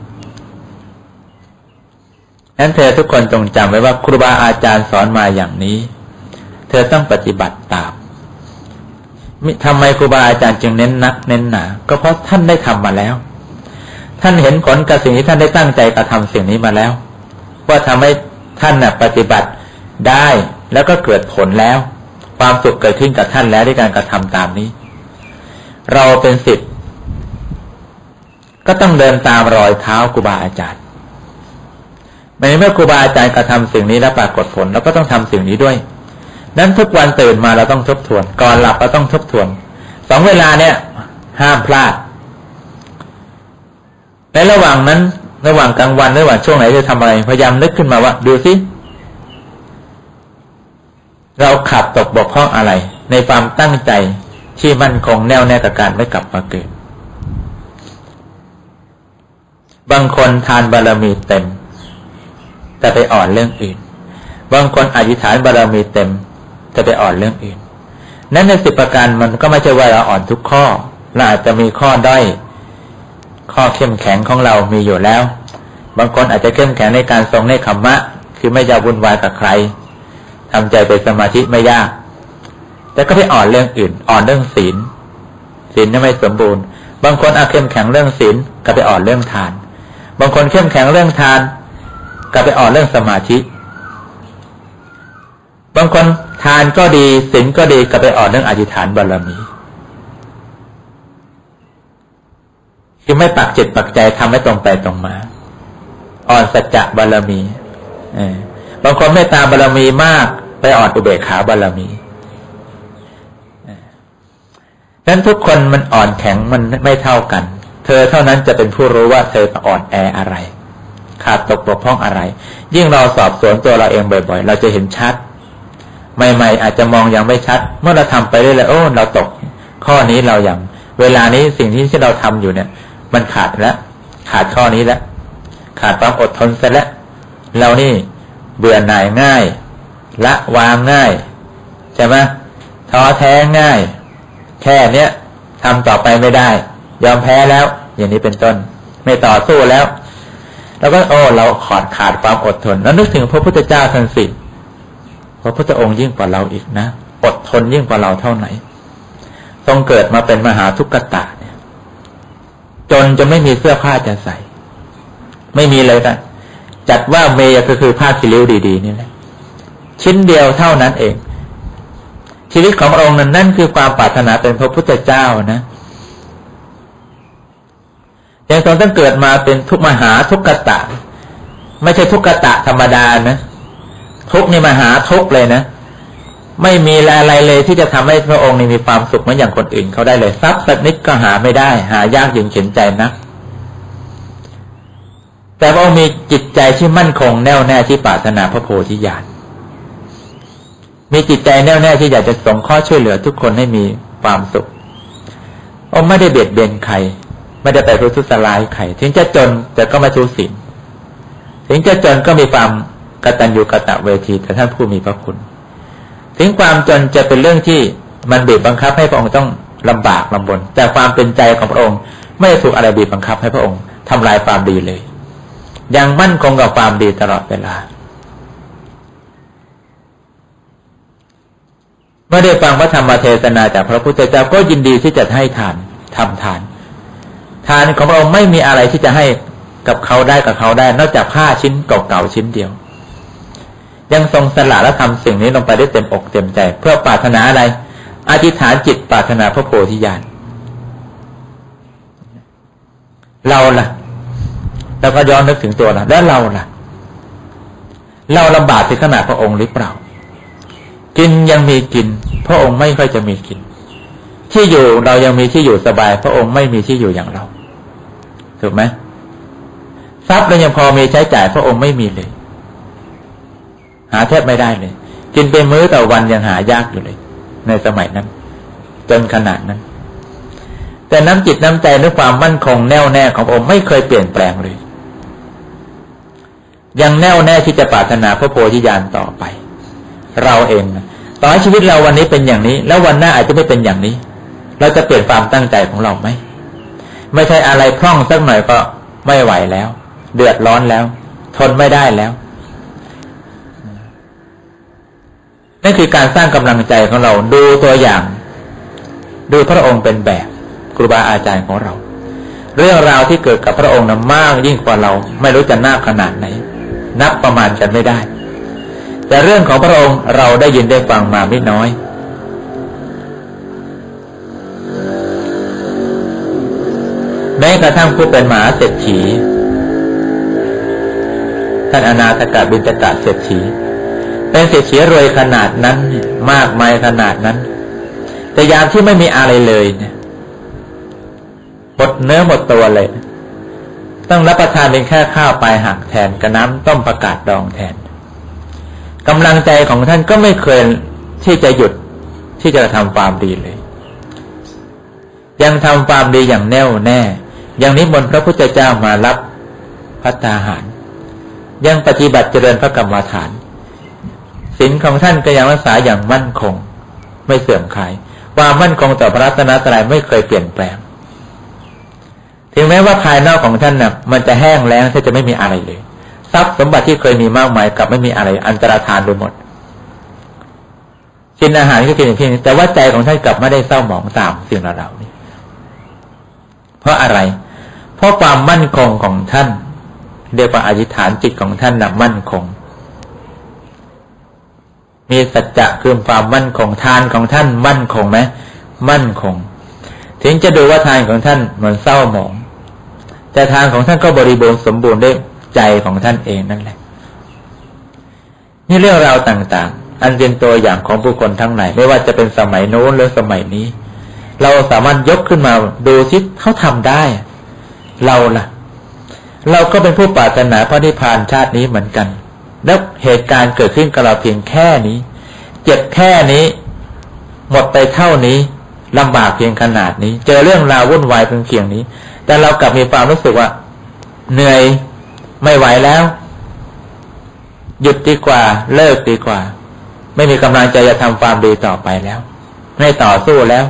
นั้นเธอทุกคนจงจำไว้ว่าครูบาอาจารย์สอนมาอย่างนี้เธอต้องปฏิบัติตามทำไมครูบาอาจารย์จึงเน้นนักเน้นหนาก็เพราะท่านได้ทำมาแล้วท่านเห็นผลกับสิ่งที่ท่านได้ตั้งใจกระทำสิ่งนี้มาแล้วว่าทำให้ท่านน่ะปฏิบัติได้แล้วก็เกิดผลแล้วความสุขเกิดขึ้นกับท่านแล้วด้วยการกระทำตามนี้เราเป็นศิษย์ก็ต้องเดินตามรอยเท้าครูบาอาจารย์เมื่อครูบาอาจารย์กระทำสิ่งนี้แล้วปรากฏผลเราก็ต้องทำสิ่งนี้ด้วยนั้นทุกวันตื่นมาเราต้องทบทวนก่อนหลับเราต้องทบทวนสองเวลาเนี่ยห้ามพลาดในระหว่างนั้นระหว่างกลางวันระหว่างช่วงไหนจะทำอะไรพยายามนึกขึ้นมาว่าดูสิเราขาดตกบกพร่องอะไรในความตั้งใจที่มั่นคงแน่วแน่กับการไม่กลับมาเกิดบางคนทานบารมีเต็มแต่ไปอ่อนเรื่องอื่นบางคนอธิษฐานบารมีเต็มแต่ไปอ่อนเรื่องอื่นนั้นในสิบประการมันก็ไม่ใช่ว่าเราอ่อนทุกข้อเราอาจจะมีข้อด้อยข้อเข้มแข็งของเรามีอยู่แล้วบางคนอาจจะเข้มแข็งในการทรงเนคขมมะคือไม่ยาวุ่นวายกับใครทำใจเป็นสมาธิไม่ยากแต่ก็ไปอ่อนเรื่องอื่นอ่อนเรื่องศีลศีลไม่สมบูรณ์บางคนอาเข้มแข็งเรื่องศีลก็ไปอ่อนเรื่องทานบางคนเข้มแข็งเรื่องทานก็ไปอ่อนเรื่องสมาธิบางคนทานก็ดีศีลก็ดีก็ไปอ่อนเรื่องอธิษฐานบารมีคือไม่ปักจิตปักใจทำให้ตรงไปตรงมาอ่อนสัจจะบารมีเออบางคนเมตตาบารมีมากไปอ่อนอุเบกขาบารมีนั้นทุกคนมันอ่อนแข็งมันไม่เท่ากันเธอเท่านั้นจะเป็นผู้รู้ว่าเธออ่อนแออะไรขาดตกบกพร่องอะไรยิ่งเราสอบสวนตัวเราเองบ่อยๆเราจะเห็นชัดใหม่ๆอาจจะมองยังไม่ชัดเมื่อเราทำไปเรื่อยๆโอ้เราตกข้อนี้เราอย่างเวลานี้สิ่งที่ที่เราทำอยู่เนี่ยมันขาดแล้วขาดข้อนี้แล้วขาดความอดทนซะแล้วเรานี่เบื่อหน่ายง่ายละวางง่ายใช่ไหมท้อแท้ง่ายแค่เนี้ยทำต่อไปไม่ได้ยอมแพ้แล้วอย่างนี้เป็นต้นไม่ต่อสู้แล้วแล้วก็โอ้เราขาดขาดความอดทนแล้วนึกถึงพระพุทธเจ้าท่านสิพระพุทธองค์ยิ่งกว่าเราอีกนะอดทนยิ่งกว่าเราเท่าไหร่ทรงเกิดมาเป็นมหาทุกขตะเนี่ยจนจะไม่มีเสื้อผ้าจะใส่ไม่มีเลยนะจัดว่าเมย์ก็คือผ้าคีริ้วดีๆนี่แหละชิ้นเดียวเท่านั้นเองชีวิตของพระองค์นั้นนั่นคือความปรารถนาเป็นพระพุทธเจ้านะอย่างตอนท่านเกิดมาเป็นทุกมหาทุกขตะไม่ใช่ทุกขตะธรรมดานะทุกนี่มหาทุกเลยนะไม่มีอะไรเลยที่จะทำให้พระองค์นี่มีความสุขเหมือนอย่างคนอื่นเขาได้เลยทรัพย์สักนิดก็หาไม่ได้หายากยิ่งเข็นใจนะแต่พระองค์มีจิตใจที่มั่นคงแน่วแน่ที่ปรารถนาพระโพธิญาณมีจิตใจแน่วแน่ที่อยากจะสงเคราะห์ช่วยเหลือทุกคนให้มีความสุของค์ไม่ได้เบียดเบียนใครไม่ได้ไปประทุษร้ายใครถึงจะจนแต่ก็ไม่ทุศีลถึงจะจนก็มีความกตัญญูกตเวทีแต่ท่านผู้มีพระคุณถึงความจนจะเป็นเรื่องที่มันบีบบังคับให้พระองค์ต้องลำบากลำบนแต่ความเป็นใจของพระองค์ไม่ถูกอะไรบีบบังคับให้พระองค์ทำลายความดีเลยยังมั่นคงกับความดีตลอดเวลาเมื่อได้ฟังพระธรรมเทศนาจากพระพุทธเจ้าก็ยินดีที่จะให้ทานทำทานทานของพระองค์ไม่มีอะไรที่จะให้กับเขาได้กับเขาได้นอกจากผ้าชิ้นเก่าๆชิ้นเดียวยังทรงสละและทำสิ่งนี้ลงไปได้เต็มอกเต็มใจเพื่อปรารถนาอะไรอธิษฐานจิตปรารถนาพระโพธิญาณเราล่ะเราก็ย้อนนึกถึงตัวเราแล้วเราล่ะเราลำบากถึงขนาดพระองค์หรือเปล่ากินยังมีกินพระองค์ไม่ค่อยจะมีกินที่อยู่เรายังมีที่อยู่สบายพระองค์ไม่มีที่อยู่อย่างเราถูกไหมทรัพย์เรายังพอมีใช้จ่ายพระองค์ไม่มีเลยหาแทบไม่ได้เลยกินเป็นมื้อต่อวันยังหายากอยู่เลยในสมัยนั้นจนขนาดนั้นแต่น้ำจิตน้ำใจและความมั่นคงแน่วแน่ขององค์ไม่เคยเปลี่ยนแปลงเลยยังแน่วแน่ที่จะปรารถนาพระโพธิญาณต่อไปเราเองต่อให้ชีวิตเราวันนี้เป็นอย่างนี้แล้ววันหน้าอาจจะไม่เป็นอย่างนี้เราจะเปลี่ยนความตั้งใจของเราไหมไม่ใช่อะไรคล่องสักหน่อยก็ไม่ไหวแล้วเดือดร้อนแล้วทนไม่ได้แล้วนั่นคือการสร้างกำลังใจของเราดูตัวอย่างดูพระองค์เป็นแบบครูบาอาจารย์ของเราเรื่องราวที่เกิดกับพระองค์นั้นมากยิ่งกว่าเราไม่รู้จะนับขนาดไหนนับประมาณกันไม่ได้แต่เรื่องของพระองค์เราได้ยินได้ฟังมาไม่น้อยแม้กระทั่งผู้เป็นมหาเศรษฐีท่านอนาถกบิณฑกเศรษฐีเป็นเศรษฐีรวยขนาดนั้นมากมายขนาดนั้นแต่ยามที่ไม่มีอะไรเลยเนี่ยหมดเนื้อหมดตัวเลยต้องรับประทานเป็นแค่ข้าวปลายหักแทนกับน้ำต้มผักกาดดองแทนกำลังใจของท่านก็ไม่เคยที่จะหยุดที่จะทำความดีเลยยังทำความดีอย่างแน่วแน่ยังนิมนต์พระพุทธเจ้ามารับภัตตาหารยังปฏิบัติเจริญพระกรรมฐานศีลของท่านก็ยังรักษาอย่างมั่นคงไม่เสื่อมคลายความมั่นคงต่อพระรัตนตรัยไม่เคยเปลี่ยนแปลงถึงแม้ว่าภายนอกของท่านน่ะมันจะแห้งแล้งแทบจะไม่มีอะไรเลยทรัพย์สมบัติที่เคยมีมากมายกลับไม่มีอะไรอันตรธานไปหมดกินอาหารก็กินเพียงแต่ว่าใจของท่านกลับไม่ได้เศร้าหมองตามสิ่งเหล่านี้เพราะอะไรเพราะความมั่นคงของท่านเรียกว่าอธิษฐานจิตของท่านน่ะมั่นคงมีสัจจะคือความมั่นคงทานของท่านมั่นคงไหมมั่นคงถึงจะดูว่าทานของท่านเหมือนเศร้าหมองแต่ทานของท่านก็บริบูรณ์สมบูรณ์ด้วยใจของท่านเองนั่นแหละนี่เรื่องราวต่างๆอันเป็นตัวอย่างของผู้คนทั้งหลายไม่ว่าจะเป็นสมัยโน้นหรือสมัยนี้เราสามารถยกขึ้นมาดูซิเขาทำได้เราล่ะเราก็เป็นผู้ปรารถนาพระนิพพานชาตินี้เหมือนกันแล้วเหตุการณ์เกิดขึ้นกับเราเพียงแค่นี้เจ็บแค่นี้หมดไปเท่านี้ลำบากเพียงขนาดนี้เจอเรื่องราววุ่นวายเพียงเพียงนี้แต่เรากลับมีความรู้สึกว่าเหนื่อยไม่ไหวแล้วหยุดดีกว่าเลิกดีกว่าไม่มีกำลังใจจะทำความดีต่อไปแล้วไม่ต่อสู้แล้ว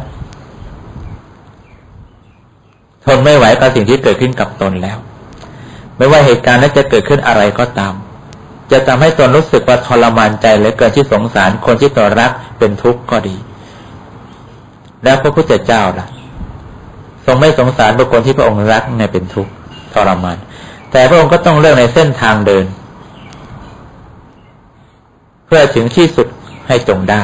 ทนไม่ไหวกับสิ่งที่เกิดขึ้นกับตนแล้วไม่ว่าเหตุการณ์นั้นจะเกิดขึ้นอะไรก็ตามจะทำให้ตนรู้สึกว่าทรมานใจเหลือเกินที่สงสารคนที่ตนรักเป็นทุกข์ก็ดีแล้วพระพุทธเจ้าล่ะทรงไม่สงสารบุคคลที่พระองค์รักไงเป็นทุกข์ทรมานแต่พระองค์ก็ต้องเลือกในเส้นทางเดิน เพื่อถึงที่สุดให้จงได้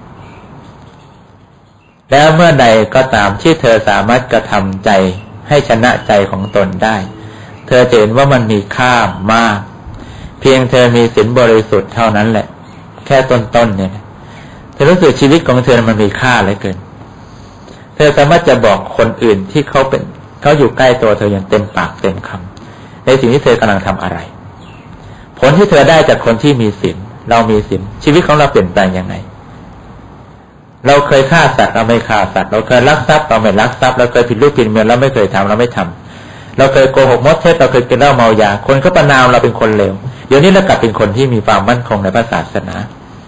แล้วเมื่อใดก็ตามที่เธอสามารถกระทำใจให้ชนะใจของตนได้เธอจะเห็นว่ามันมีค่ามากเพียงเธอมีศีลบริสุทธิ์เท่านั้นแหละแค่ต้นๆเนี่ยเธอรู้สึกชีวิตของเธอมันมีค่าเหลือเกินเธอสามารถจะบอกคนอื่นที่เขาเป็นเขาอยู่ใกล้ตัวเธออย่างเต็มปากเต็มคำในสิ่งที่เธอกำลังทำอะไรผลที่เธอได้จากคนที่มีศีลเรามีศีลชีวิตของเราเปลี่ยนแปลงยังไงเราเคยฆ่าสัตว์เราไม่ฆ่าสัตว์เราเคยลักทรัพย์เราไม่ลักทรัพย์เราเคยผิดลูกผิดเมียเราไม่เคยทำเราไม่ทำเราเคยโกหกมดเท็จเราเคยกินเหล้าเมายาคนก็ประณามเราเป็นคนเลวเดี๋ยวนี้เรากลับเป็นคนที่มีความมั่นคงในพระศาสนา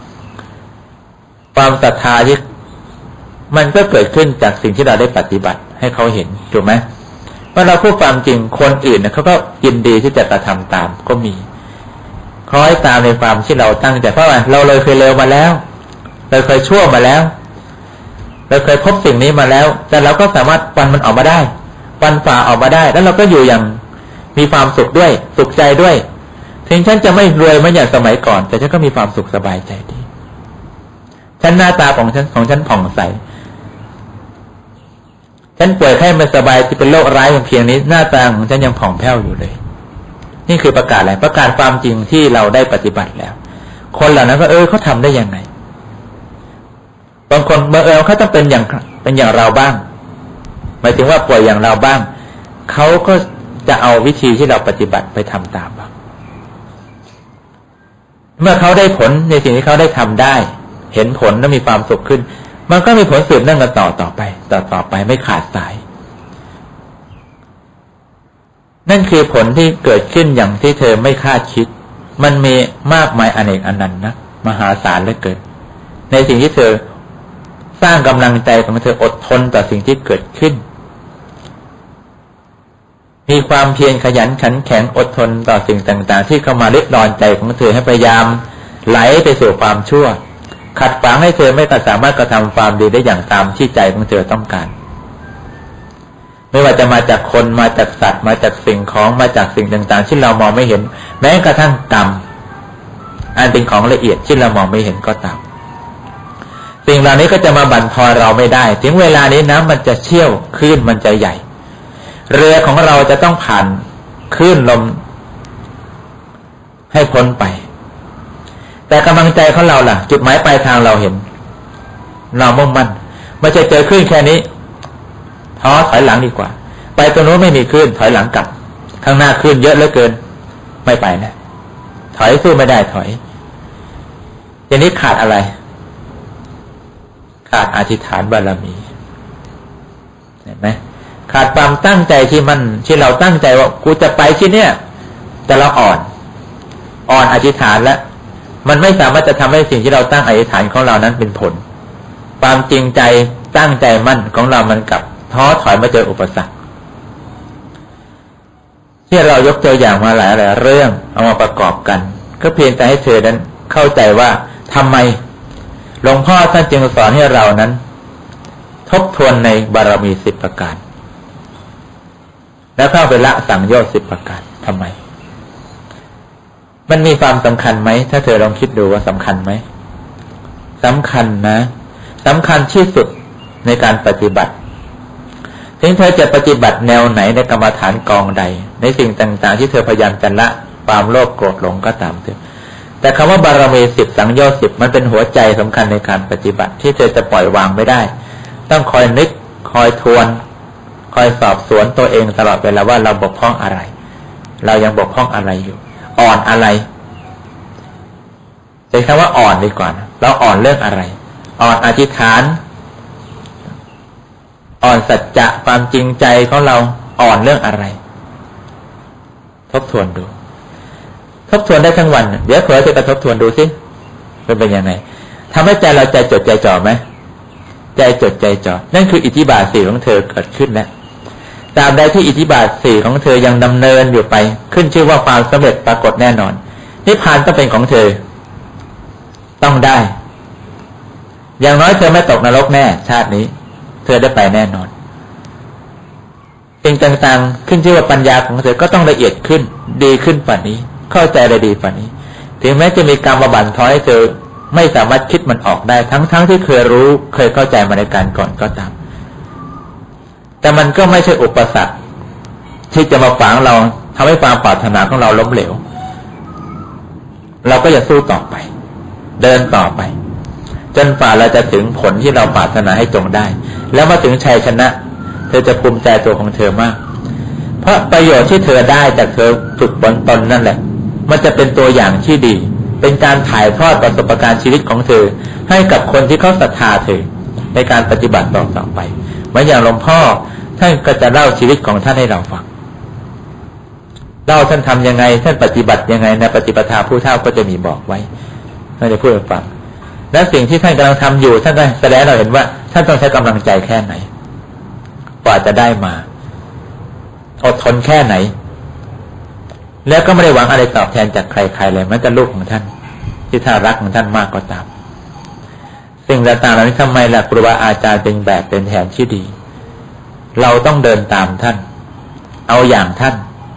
ความศรัทธาที่มันก็เกิดขึ้นจากสิ่งที่เราได้ปฏิบัติให้เขาเห็นถูกไหมเมื่อเราพูดความจริงคนอื่นเนี่ยเขาก็ยินดีที่จะกระทำตามก็มีคล้อยตามในความที่เราตั้งใจเพราะว่าเราเลยเคยเลวมาแล้วเราเคยชั่วมาแล้วเราเคยพบสิ่งนี้มาแล้วแต่เราก็สามารถปันมันออกมาได้ปันฝ่าออกมาได้แล้วเราก็อยู่อย่างมีความสุขด้วยสุขใจด้วยถึงฉันจะไม่รวยเหมือนอย่างสมัยก่อนแต่ฉันก็มีความสุขสบายใจดีฉันหน้าตาของฉันของฉันผ่องใสฉันป่วยไข้ไม่สบายที่เป็นโรคร้ายเพียงนี้หน้าตาของฉันยังผ่องแผ้วอยู่เลยนี่คือประกาศอะไรประกาศความจริงที่เราได้ปฏิบัติแล้วคนเหล่านั้นก็เออเขาทำได้ยังไงบางคนเมื่อเออเขาต้องเป็นอย่างเป็นอย่างเราบ้างหมายถึงว่าป่วยอย่างเราบ้างเขาก็จะเอาวิธีที่เราปฏิบัติไปทำตามบ้างเมื่อเขาได้ผลในสิ่งที่เขาได้ทำได้เห็นผลและมีความสุขขึ้นมันก็มีผลสืบเนื่องกันต่อต่อไปต่อต่อไปไม่ขาดสายนั่นคือผลที่เกิดขึ้นอย่างที่เธอไม่คาดคิดมันมีมากมายอเนกอนันต์นะมหาศาลเหลือเกินในสิ่งที่เธอสร้างกำลังใจของเธออดทนต่อสิ่งที่เกิดขึ้นมีความเพียรขยันขันแข็งอดทนต่อสิ่งต่างๆที่เข้ามาริดรอนใจของเธอให้พยายามไหลไปสู่ความชั่วขัดขวางให้เธอไม่สามารถกระทำความดีได้อย่างตามที่ใจของเธอต้องการไม่ว่าจะมาจากคนมาจากสัตว์มาจากสิ่งของมาจากสิ่งต่างๆที่เรามองไม่เห็นแม้กระทั่งกรรมอันเป็นของละเอียดที่เรามองไม่เห็นก็ตามสิ่งเหล่านี้ก็จะมาบั่นทอนเราไม่ได้ถึงเวลานี้น้ำมันจะเชี่ยวคลื่นมันจะใหญ่เรือของเราจะต้องผ่านคลื่นลมให้พ้นไปแต่กำลังใจของเราล่ะจุดหมายปลายทางเราเห็นเรามุ่งมั่นไม่ใช่เจอคลื่นแค่นี้ท้อถอยหลังดีกว่าไปตรงโน้นไม่มีคลื่นถอยหลังกลับข้างหน้าคลื่นเยอะเหลือเกินไม่ไปนะถอยสู้ไม่ได้ถอยทีนี้ขาดอะไรขาดอธิษฐานบารมีเห็นไหมขาดความตั้งใจที่มันที่เราตั้งใจว่ากูจะไปที่เนี่ยแต่เราอ่อนอ่อนอธิษฐานแล้วมันไม่สามารถจะทำให้สิ่งที่เราตั้งอธิษฐานของเรานั้นเป็นผลความจริงใจตั้งใจมั่นของเรามันกลับท้อถอยมาเจออุปสรรคที่เรายกตัวอย่างมาหลายหลายเรื่องเอามาประกอบกันก็เพียงแต่ให้เธอนั้นเข้าใจว่าทำไมหลวงพ่อท่านจึงสอนให้เรานั้นทบทวนในบารมีสิบประการแล้วเข้าไปละสังโยชน์สิบประการทำไมมันมีความสำคัญไหมถ้าเธอลองคิดดูว่าสำคัญไหมสำคัญนะสำคัญที่สุดในการปฏิบัติถึงเธอจะปฏิบัติแนวไหนในกรรมฐานกองใดในสิ่งต่างๆที่เธอพยายามจะละความโลภโกรธหลงก็ตามเถอะแต่คำว่าบารมีสิบสังโยชน์สิบมันเป็นหัวใจสำคัญในการปฏิบัติที่เธอจะปล่อยวางไม่ได้ต้องคอยนึกคอยทวนคอยสอบสวนตัวเองตลอดเวลาว่าเราบกพร่องอะไรเรายังบกพร่องอะไรอยู่อ่อนอะไรใช้คำว่าอ่อนดีกว่านะเราอ่อนเรื่องอะไรอ่อนอธิษฐานอ่อนสัจจะความจริงใจของเราอ่อนเรื่องอะไรทบทวนดูทบทวนได้ทั้งวันเดี๋ยวเผลอจะไปทบทวนดูสิเป็นเป็นยังไงทำให้ใจเราใจจดใจจ่อไหมใจจดใจจ่อนั่นคืออิทธิบาทสี่ของเธอเกิดขึ้นแล้วตราบใดที่อิทธิบาทสี่ของเธอยังดำเนินอยู่ไปขึ้นชื่อว่าความสำเร็จปรากฏแน่นอนนิพพานต้องเป็นของเธอต้องได้อย่างน้อยเธอไม่ตกนรกแน่ชาตินี้เธอได้ไปแน่นอนสิ่งต่างๆขึ้นชื่อว่าปัญญาของเธอก็ต้องละเอียดขึ้นดีขึ้นกว่านี้เข้าใจได้ดีกว่านี้ถึงแม้จะมีกรรมมาบั่นทอนให้เธอไม่สามารถคิดมันออกได้ทั้งๆ ท, ที่เคยรู้เคยเข้าใจมาในการก่อนก็ตามแต่มันก็ไม่ใช่อุปสรรคที่จะมาฝังเราทำให้ความปรารถนาของเราล้มเหลวเราก็จะสู้ต่อไปเดินต่อไปจนฝ่าเราจะถึงผลที่เราปรารถนาให้จงได้แล้วมาถึงชัยชนะเธอจะภูมิใจตัวของเธอมากเพราะประโยชน์ที่เธอได้จากเธอฝึกฝนตนนั่นแหละมันจะเป็นตัวอย่างที่ดีเป็นการถ่ายทอดประสบการณ์ชีวิตของเธอให้กับคนที่เขาศรัทธาเธอในการปฏิบัติต่อต่อไปเหมือนอย่างหลวงพ่อท่านก็จะเล่าชีวิตของท่านให้เราฟังเล่าท่านทำยังไงท่านปฏิบัติยังไงในปฏิปทาผู้เฒ่าก็จะมีบอกไว้ท่านจะพูดให้ฟังและสิ่งที่ท่านกำลังทำอยู่ท่านก็แสดงเราเห็นว่าท่านต้องใช้กำลังใจแค่ไหนกว่าจะได้มาอดทนแค่ไหนแล้วก็ไม่ได้หวังอะไรตอบแทนจากใครๆเลยแม้แต่ลูกของท่านที่ท่านรักของท่านมากก็ตามสิ่งต่างๆเหล่านี้ทำไมล่ะครูบาอาจารย์เป็นแบบเป็นแผนที่ดีเราต้องเดินตามท่านเอาอย่างท่าน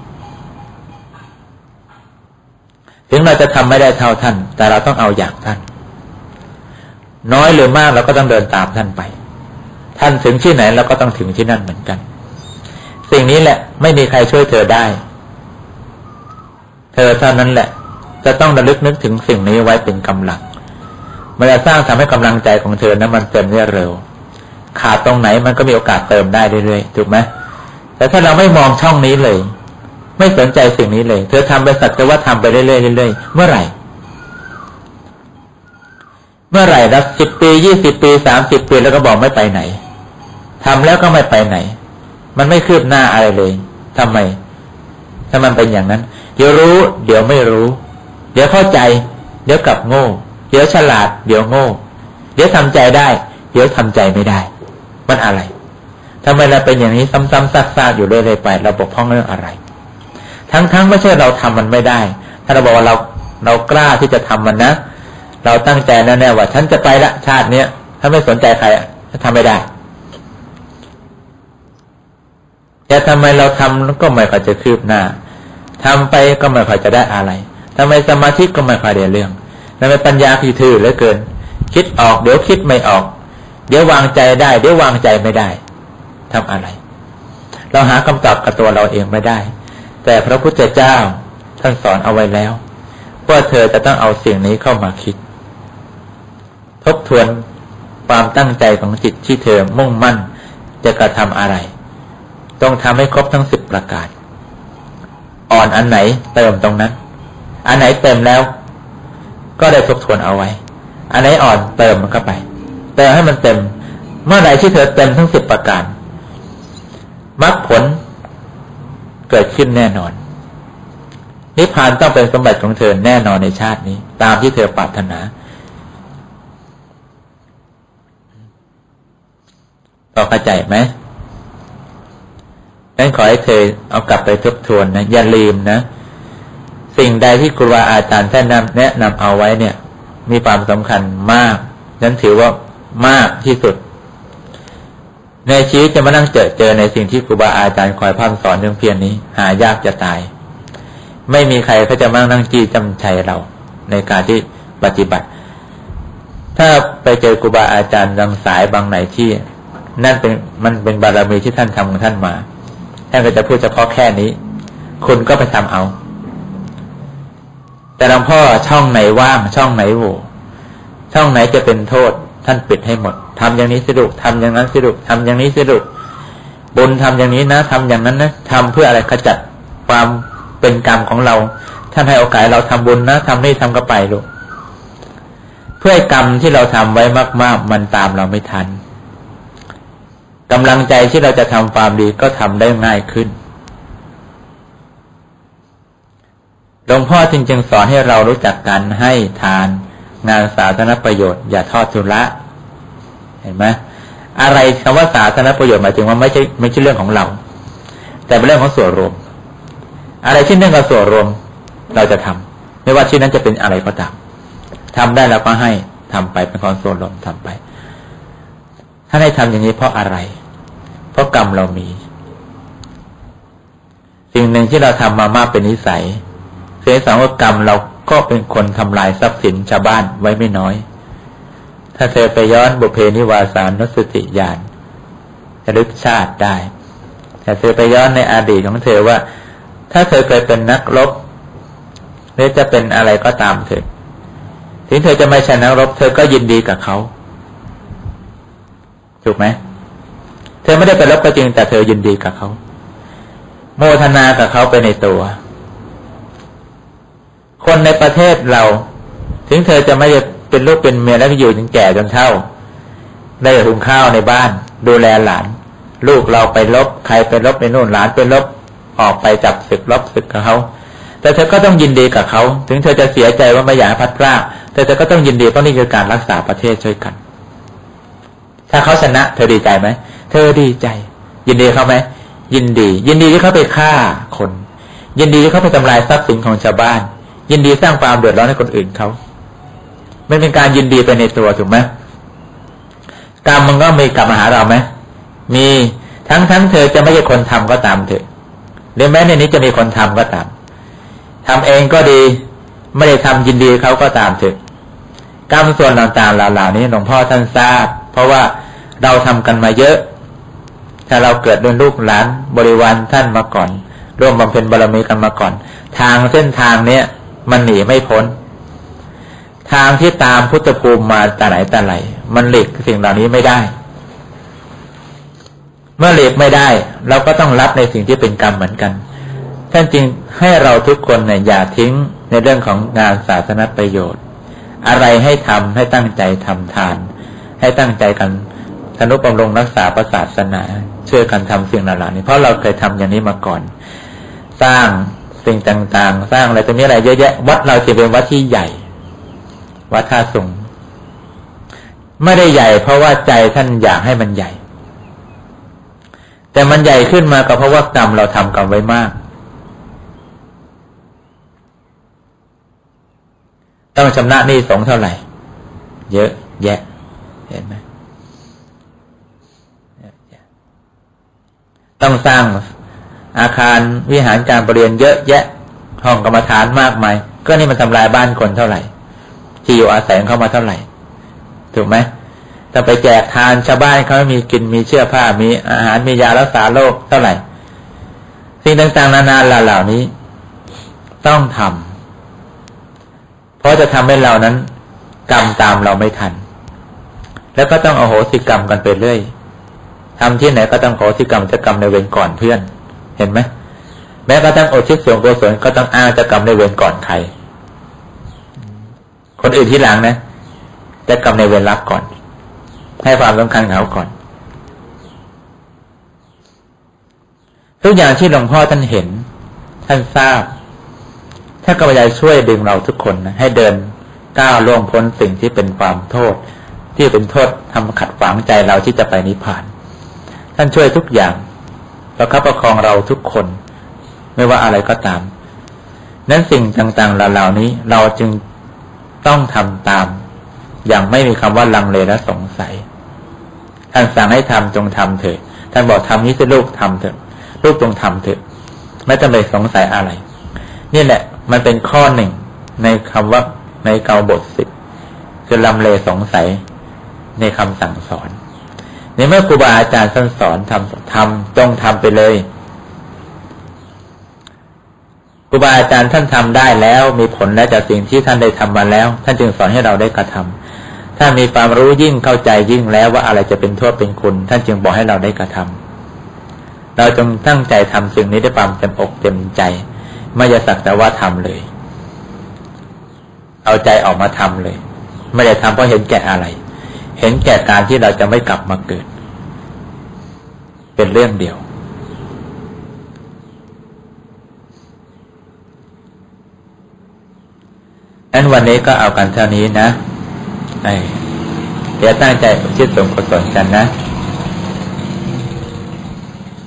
ถึงเราจะทำไม่ได้เท่าท่านแต่เราต้องเอาอย่างท่านน้อยหรือมากเราก็ต้องเดินตามท่านไปท่านถึงที่ไหนเราก็ต้องถึงที่นั่นเหมือนกันสิ่งนี้แหละไม่มีใครช่วยเธอได้เธอเท่านั้นแหละจะต้องระลึกนึกถึงสิ่งนี้ไว้เป็นกำลังมันจะสร้างทำให้กำลังใจของเธอนั้นมันเต็มได้เร็วขาดตรงไหนมันก็มีโอกาสเติมได้เรื่อยๆถูกไหมแต่ถ้าเราไม่มองช่องนี้เลยไม่สนใจสิ่งนี้เลยเธอทำไปสักแต่ว่าทำไปเรื่อยๆเรื่อยๆเมื่อไหร่เมื่อไหร่รับสิบปียี่สิบปีสามสิบปีแล้วก็บอกไม่ไปไหนทำแล้วก็ไม่ไปไหนมันไม่คืบหน้าอะไรเลยทำไมถ้ามันเป็นอย่างนั้นเดี๋ยวรู้เดี๋ยวไม่รู้เดี๋ยวเข้าใจเดี๋ยวกลับโง่เดี๋ยวฉลาดเดี๋ยวโง่เดี๋ยวทำใจได้เดี๋ยวทำใจไม่ได้มันอะไรทำไมเราเป็นอย่างนี้ซ้ำๆซากๆอยู่เรื่อยๆไปเราบกพร่องเรื่องอะไรทั้งๆไม่ใช่เราทำมันไม่ได้ถ้าเราบอกว่าเราเรากล้าที่จะทำมันนะเราตั้งใจแน่ๆว่าฉันจะไปละชาติเนี้ยถ้าไม่สนใจใครจะทำไม่ได้แต่ทำไมเราทำก็ไม่ค่อยจะคืบหน้าทำไปก็ไม่ค่อยจะได้อะไรทำไมสมาธิก็ไม่ค่อยได้เรื่องทำไมปัญญาพี่ถือเหลือเกินคิดออกเดี๋ยวคิดไม่ออกเดี๋ยววางใจได้เดี๋ยววางใจไม่ได้ทำอะไรเราหาคำตอบกับตัวเราเองไม่ได้แต่พระพุทธเจ้าท่านสอนเอาไว้แล้วว่าเธอจะต้องเอาสิ่งนี้เข้ามาคิดทบทวนความตั้งใจของจิตที่เธอมุ่งมั่นจะกระทำอะไรต้องทำให้ครบทั้งสิบประการอ่อนอันไหนเติมตรงนั้นอันไหนเต็มแล้วก็ได้ทบทวนเอาไว้อันไหนอ่อนเติมมันเข้าไปเติมให้มันเต็มเมื่อใดที่เธอเต็มทั้งสิบประการมรรคผลเกิดขึ้นแน่นอนนิพพานต้องเป็นสมบัติของเธอแน่นอนในชาตินี้ตามที่เธอปรารถนาต่อเข้าใจไหมงั้นขอให้เธอเอากลับไปทบทวนนะอย่าลืมนะสิ่งใดที่ครูบาอาจารย์ท่านแนะนำเอาไว้เนี่ยมีความสำคัญมากนั้นถือว่ามากที่สุดในชีวิตจะมานั่งเจอเจอในสิ่งที่ครูบาอาจารย์คอยพร่ำสอนเรื่องเพียรนี้หายากจะตายไม่มีใครเขาจะมานั่งจี้จำชัยเราในการที่ปฏิบัติถ้าไปเจอครูบาอาจารย์บางสายบางไหนที่นั่นเป็นมันเป็นบารมีที่ท่านทำของท่านมาท่านก็จะพูดเฉพาะแค่นี้คุณก็ไปทำเอาแต่หลวงพ่อช่องไหนว่างช่องไหนโหว่ช่องไหนจะเป็นโทษท่านปิดให้หมดทำอย่างนี้สิลูกทำอย่างนั้นสิลูกทำอย่างนี้สิลูกบุญทำอย่างนี้นะทำอย่างนั้นนะทำเพื่ออะไรขจัดความเป็นกรรมของเราท่านให้โอกาสเราทำบุญนะทำนี่ทำก็ไปลูกเพื่อกรรมที่เราทำไว้มากๆมันตามเราไม่ทันกำลังใจที่เราจะทำความดีก็ทำได้ง่ายขึ้นหลวงพ่อจริงๆสอนให้เรารู้จักการให้ทานงานสาธารณประโยชน์อย่าทอดทุระเห็นไหมอะไรคำว่าสาธารณประโยชน์หมายถึงว่าไม่ใช่ไม่ใช่เรื่องของเราแต่เป็นเรื่องของส่วนรวมอะไรที่เรื่องกับส่วนรวมเราจะทำไม่ว่าที่นั้นจะเป็นอะไรก็ตามทำได้แล้วก็ให้ทำไปเป็นของส่วนรวมทำไปถ้าให้ทำอย่างนี้เพราะอะไรเพราะกรรมเรามีสิ่งหนึ่งที่เราทำมามากเป็นนิสัยเสียสองว่ากรรมเราก็เป็นคนทำลายทรัพย์สินชาวบ้านไว้ไม่น้อยถ้าเธอไปย้อนบุพเพนิวาสานุสติญาณระลึกชาติได้แต่เธอไปย้อนในอดีตของเธอว่าถ้าเธอเคยเป็นนักรบหรือจะเป็นอะไรก็ตามเถอะถึงเธอจะไม่ใช่นักรบเธอก็ยินดีกับเขาถูกไหมเธอไม่ได้ไปรบก็จริงแต่เธอยินดีกับเขาโมทนากับเขาไปในตัวคนในประเทศเราถึงเธอจะไม่เป็นลูกเป็นเมียแล้วอยู่จนแก่จนเฒ่าได้หุงข้าวในบ้านดูแลหลานลูกเราไปรบใครไปรบในโน่นหลานไปรบออกไปจับศึกรบศึกกับเขาแต่เธอก็ต้องยินดีกับเขาถึงเธอจะเสียใจว่าไม่อยากพัดพรากแต่เธอก็ต้องยินดีเพราะนี่คือการรักษาประเทศช่วยกันถ้าเขาชนะเธอดีใจไหมเธอดีใจยินดีเขาไหมยินดียินดีที่เขาไปฆ่าคนยินดีที่เขาไปทำลายทรัพย์สินของชาวบ้านยินดีสร้างความเดือดร้อนให้คนอื่นเขาไม่เป็นการยินดีไปในตัวถูกไหมกรรมมันก็มีกลับมาหาเราไหมมีทั้งทั้งเธอจะไม่ใช่คนทำก็ตามเถอะหรือแม้ในนี้จะมีคนทำก็ตามทำเองก็ดีไม่ได้ทำยินดีเขาก็ตามเถอะกรรมส่วนต่างๆเหล่านี้หลวงพ่อท่านทราบเพราะว่าเราทำกันมาเยอะถ้าเราเกิดเป็นลูกหลานบริวารท่านมาก่อนร่วมบำเพ็ญบารมีกันมาก่อนทางเส้นทางเนี้ยมันหนีไม่พ้นทางที่ตามพุทธภูมิมาแต่ไหนแต่ไหนมันหลีกสิ่งเหล่านี้ไม่ได้เมื่อหลีกไม่ได้เราก็ต้องรับในสิ่งที่เป็นกรรมเหมือนกันท่านจึงให้เราทุกคนเนี่ยอย่าทิ้งในเรื่องของงานศาสนประโยชน์อะไรให้ทำให้ตั้งใจทำทานให้ตั้งใจกันทนุบำรุงรักษาพระศาสนาช่วยกันทำสิ่งเหล่านี้เพราะเราเคยทำอย่างนี้มาก่อนสร้างสิ่งต่างๆสร้างอะไรตรงนี้อะไรเยอะแยะวัดเราจะเป็นวัดที่ใหญ่วัดท่าสุงไม่ได้ใหญ่เพราะว่าใจท่านอยากให้มันใหญ่แต่มันใหญ่ขึ้นมาก็เพราะว่ากรรมเราทำกรรมไว้มากต้องชำระหนี้สงฆ์เท่าไหร่เยอะแยะเห็นไหมต้องสร้างอาคารวิหารการประเรียนเยอะแยะห้องกรรมฐานมากมายก็นี่มันทำลายบ้านคนเท่าไหร่ที่อยู่อาศัยเข้ามาเท่าไหร่ถูกไหมถ้าไปแจกทานชาวบ้านเขามีกินมีเสื้อผ้ามีอาหารมียารักษาโรคเท่าไหร่สิ่งต่างๆนานาเหล่านี้ต้องทำเพราะจะทำให้เรานั้นกรรมตามเราไม่ทันแล้วก็ต้องอโหสิกรรมกันไปเรื่อยทำที่ไหนก็ต้องขอที่กรรมจะกรรมในเวรก่อนเพื่อนเห็นไหมแม้กระทั่งอุทิศส่วนกุศลก็ต้องอ้างจะกรรมในเวรก่อนใครคนอื่นที่หลังนะจะกรรมในเวรรับก่อนให้ความสำคัญเขาก่อนทุกอย่างที่หลวงพ่อท่านเห็นท่านทราบท่านก็พยายามช่วยดึงเราทุกคนนะให้เดินก้าวล่วงพ้นสิ่งที่เป็นความโทษที่เป็นโทษทำขัดขวางใจเราที่จะไปนิพพานท่านช่วยทุกอย่างประคับประคองเราทุกคนไม่ว่าอะไรก็ตามนั้นสิ่งต่างๆเหล่านี้เราจึงต้องทำตามอย่างไม่มีคำว่าลังเลและสงสัยท่านสั่งให้ทำจงทำเถิดท่านบอกทำนี้สิลูกทำเถิดลูกจงทำเถิดไม่ต้องไปสงสัยอะไรนี่แหละมันเป็นข้อหนึ่งในคำว่าในเกาบทสิบคือลังเลสงสัยในคำสั่งสอนในเมื่อครูบาอาจารย์ท่านสอนทำทำจงทำไปเลยครูบาอาจารย์ท่านทำได้แล้วมีผลแล้วจากสิ่งที่ท่านได้ทำมาแล้วท่านจึงสอนให้เราได้กระทำถ้ามีความรู้ยิ่งเข้าใจยิ่งแล้วว่าอะไรจะเป็นโทษเป็นคุณท่านจึงบอกให้เราได้กระทำเราจงตั้งใจทำสิ่งนี้ด้วยความเต็มอกเต็มใจไม่จะสักแต่ว่าทำเลยเอาใจออกมาทำเลยไม่ได้ทำเพราะเห็นแก่อะไรเห็นแก่การที่เราจะไม่กลับมาเกิดเป็นเรื่องเดียวงั้นวันนี้ก็เอากันเท่านี้นะเดี๋ยวตั้งใจอุทิศส่วนกุศลกันนะ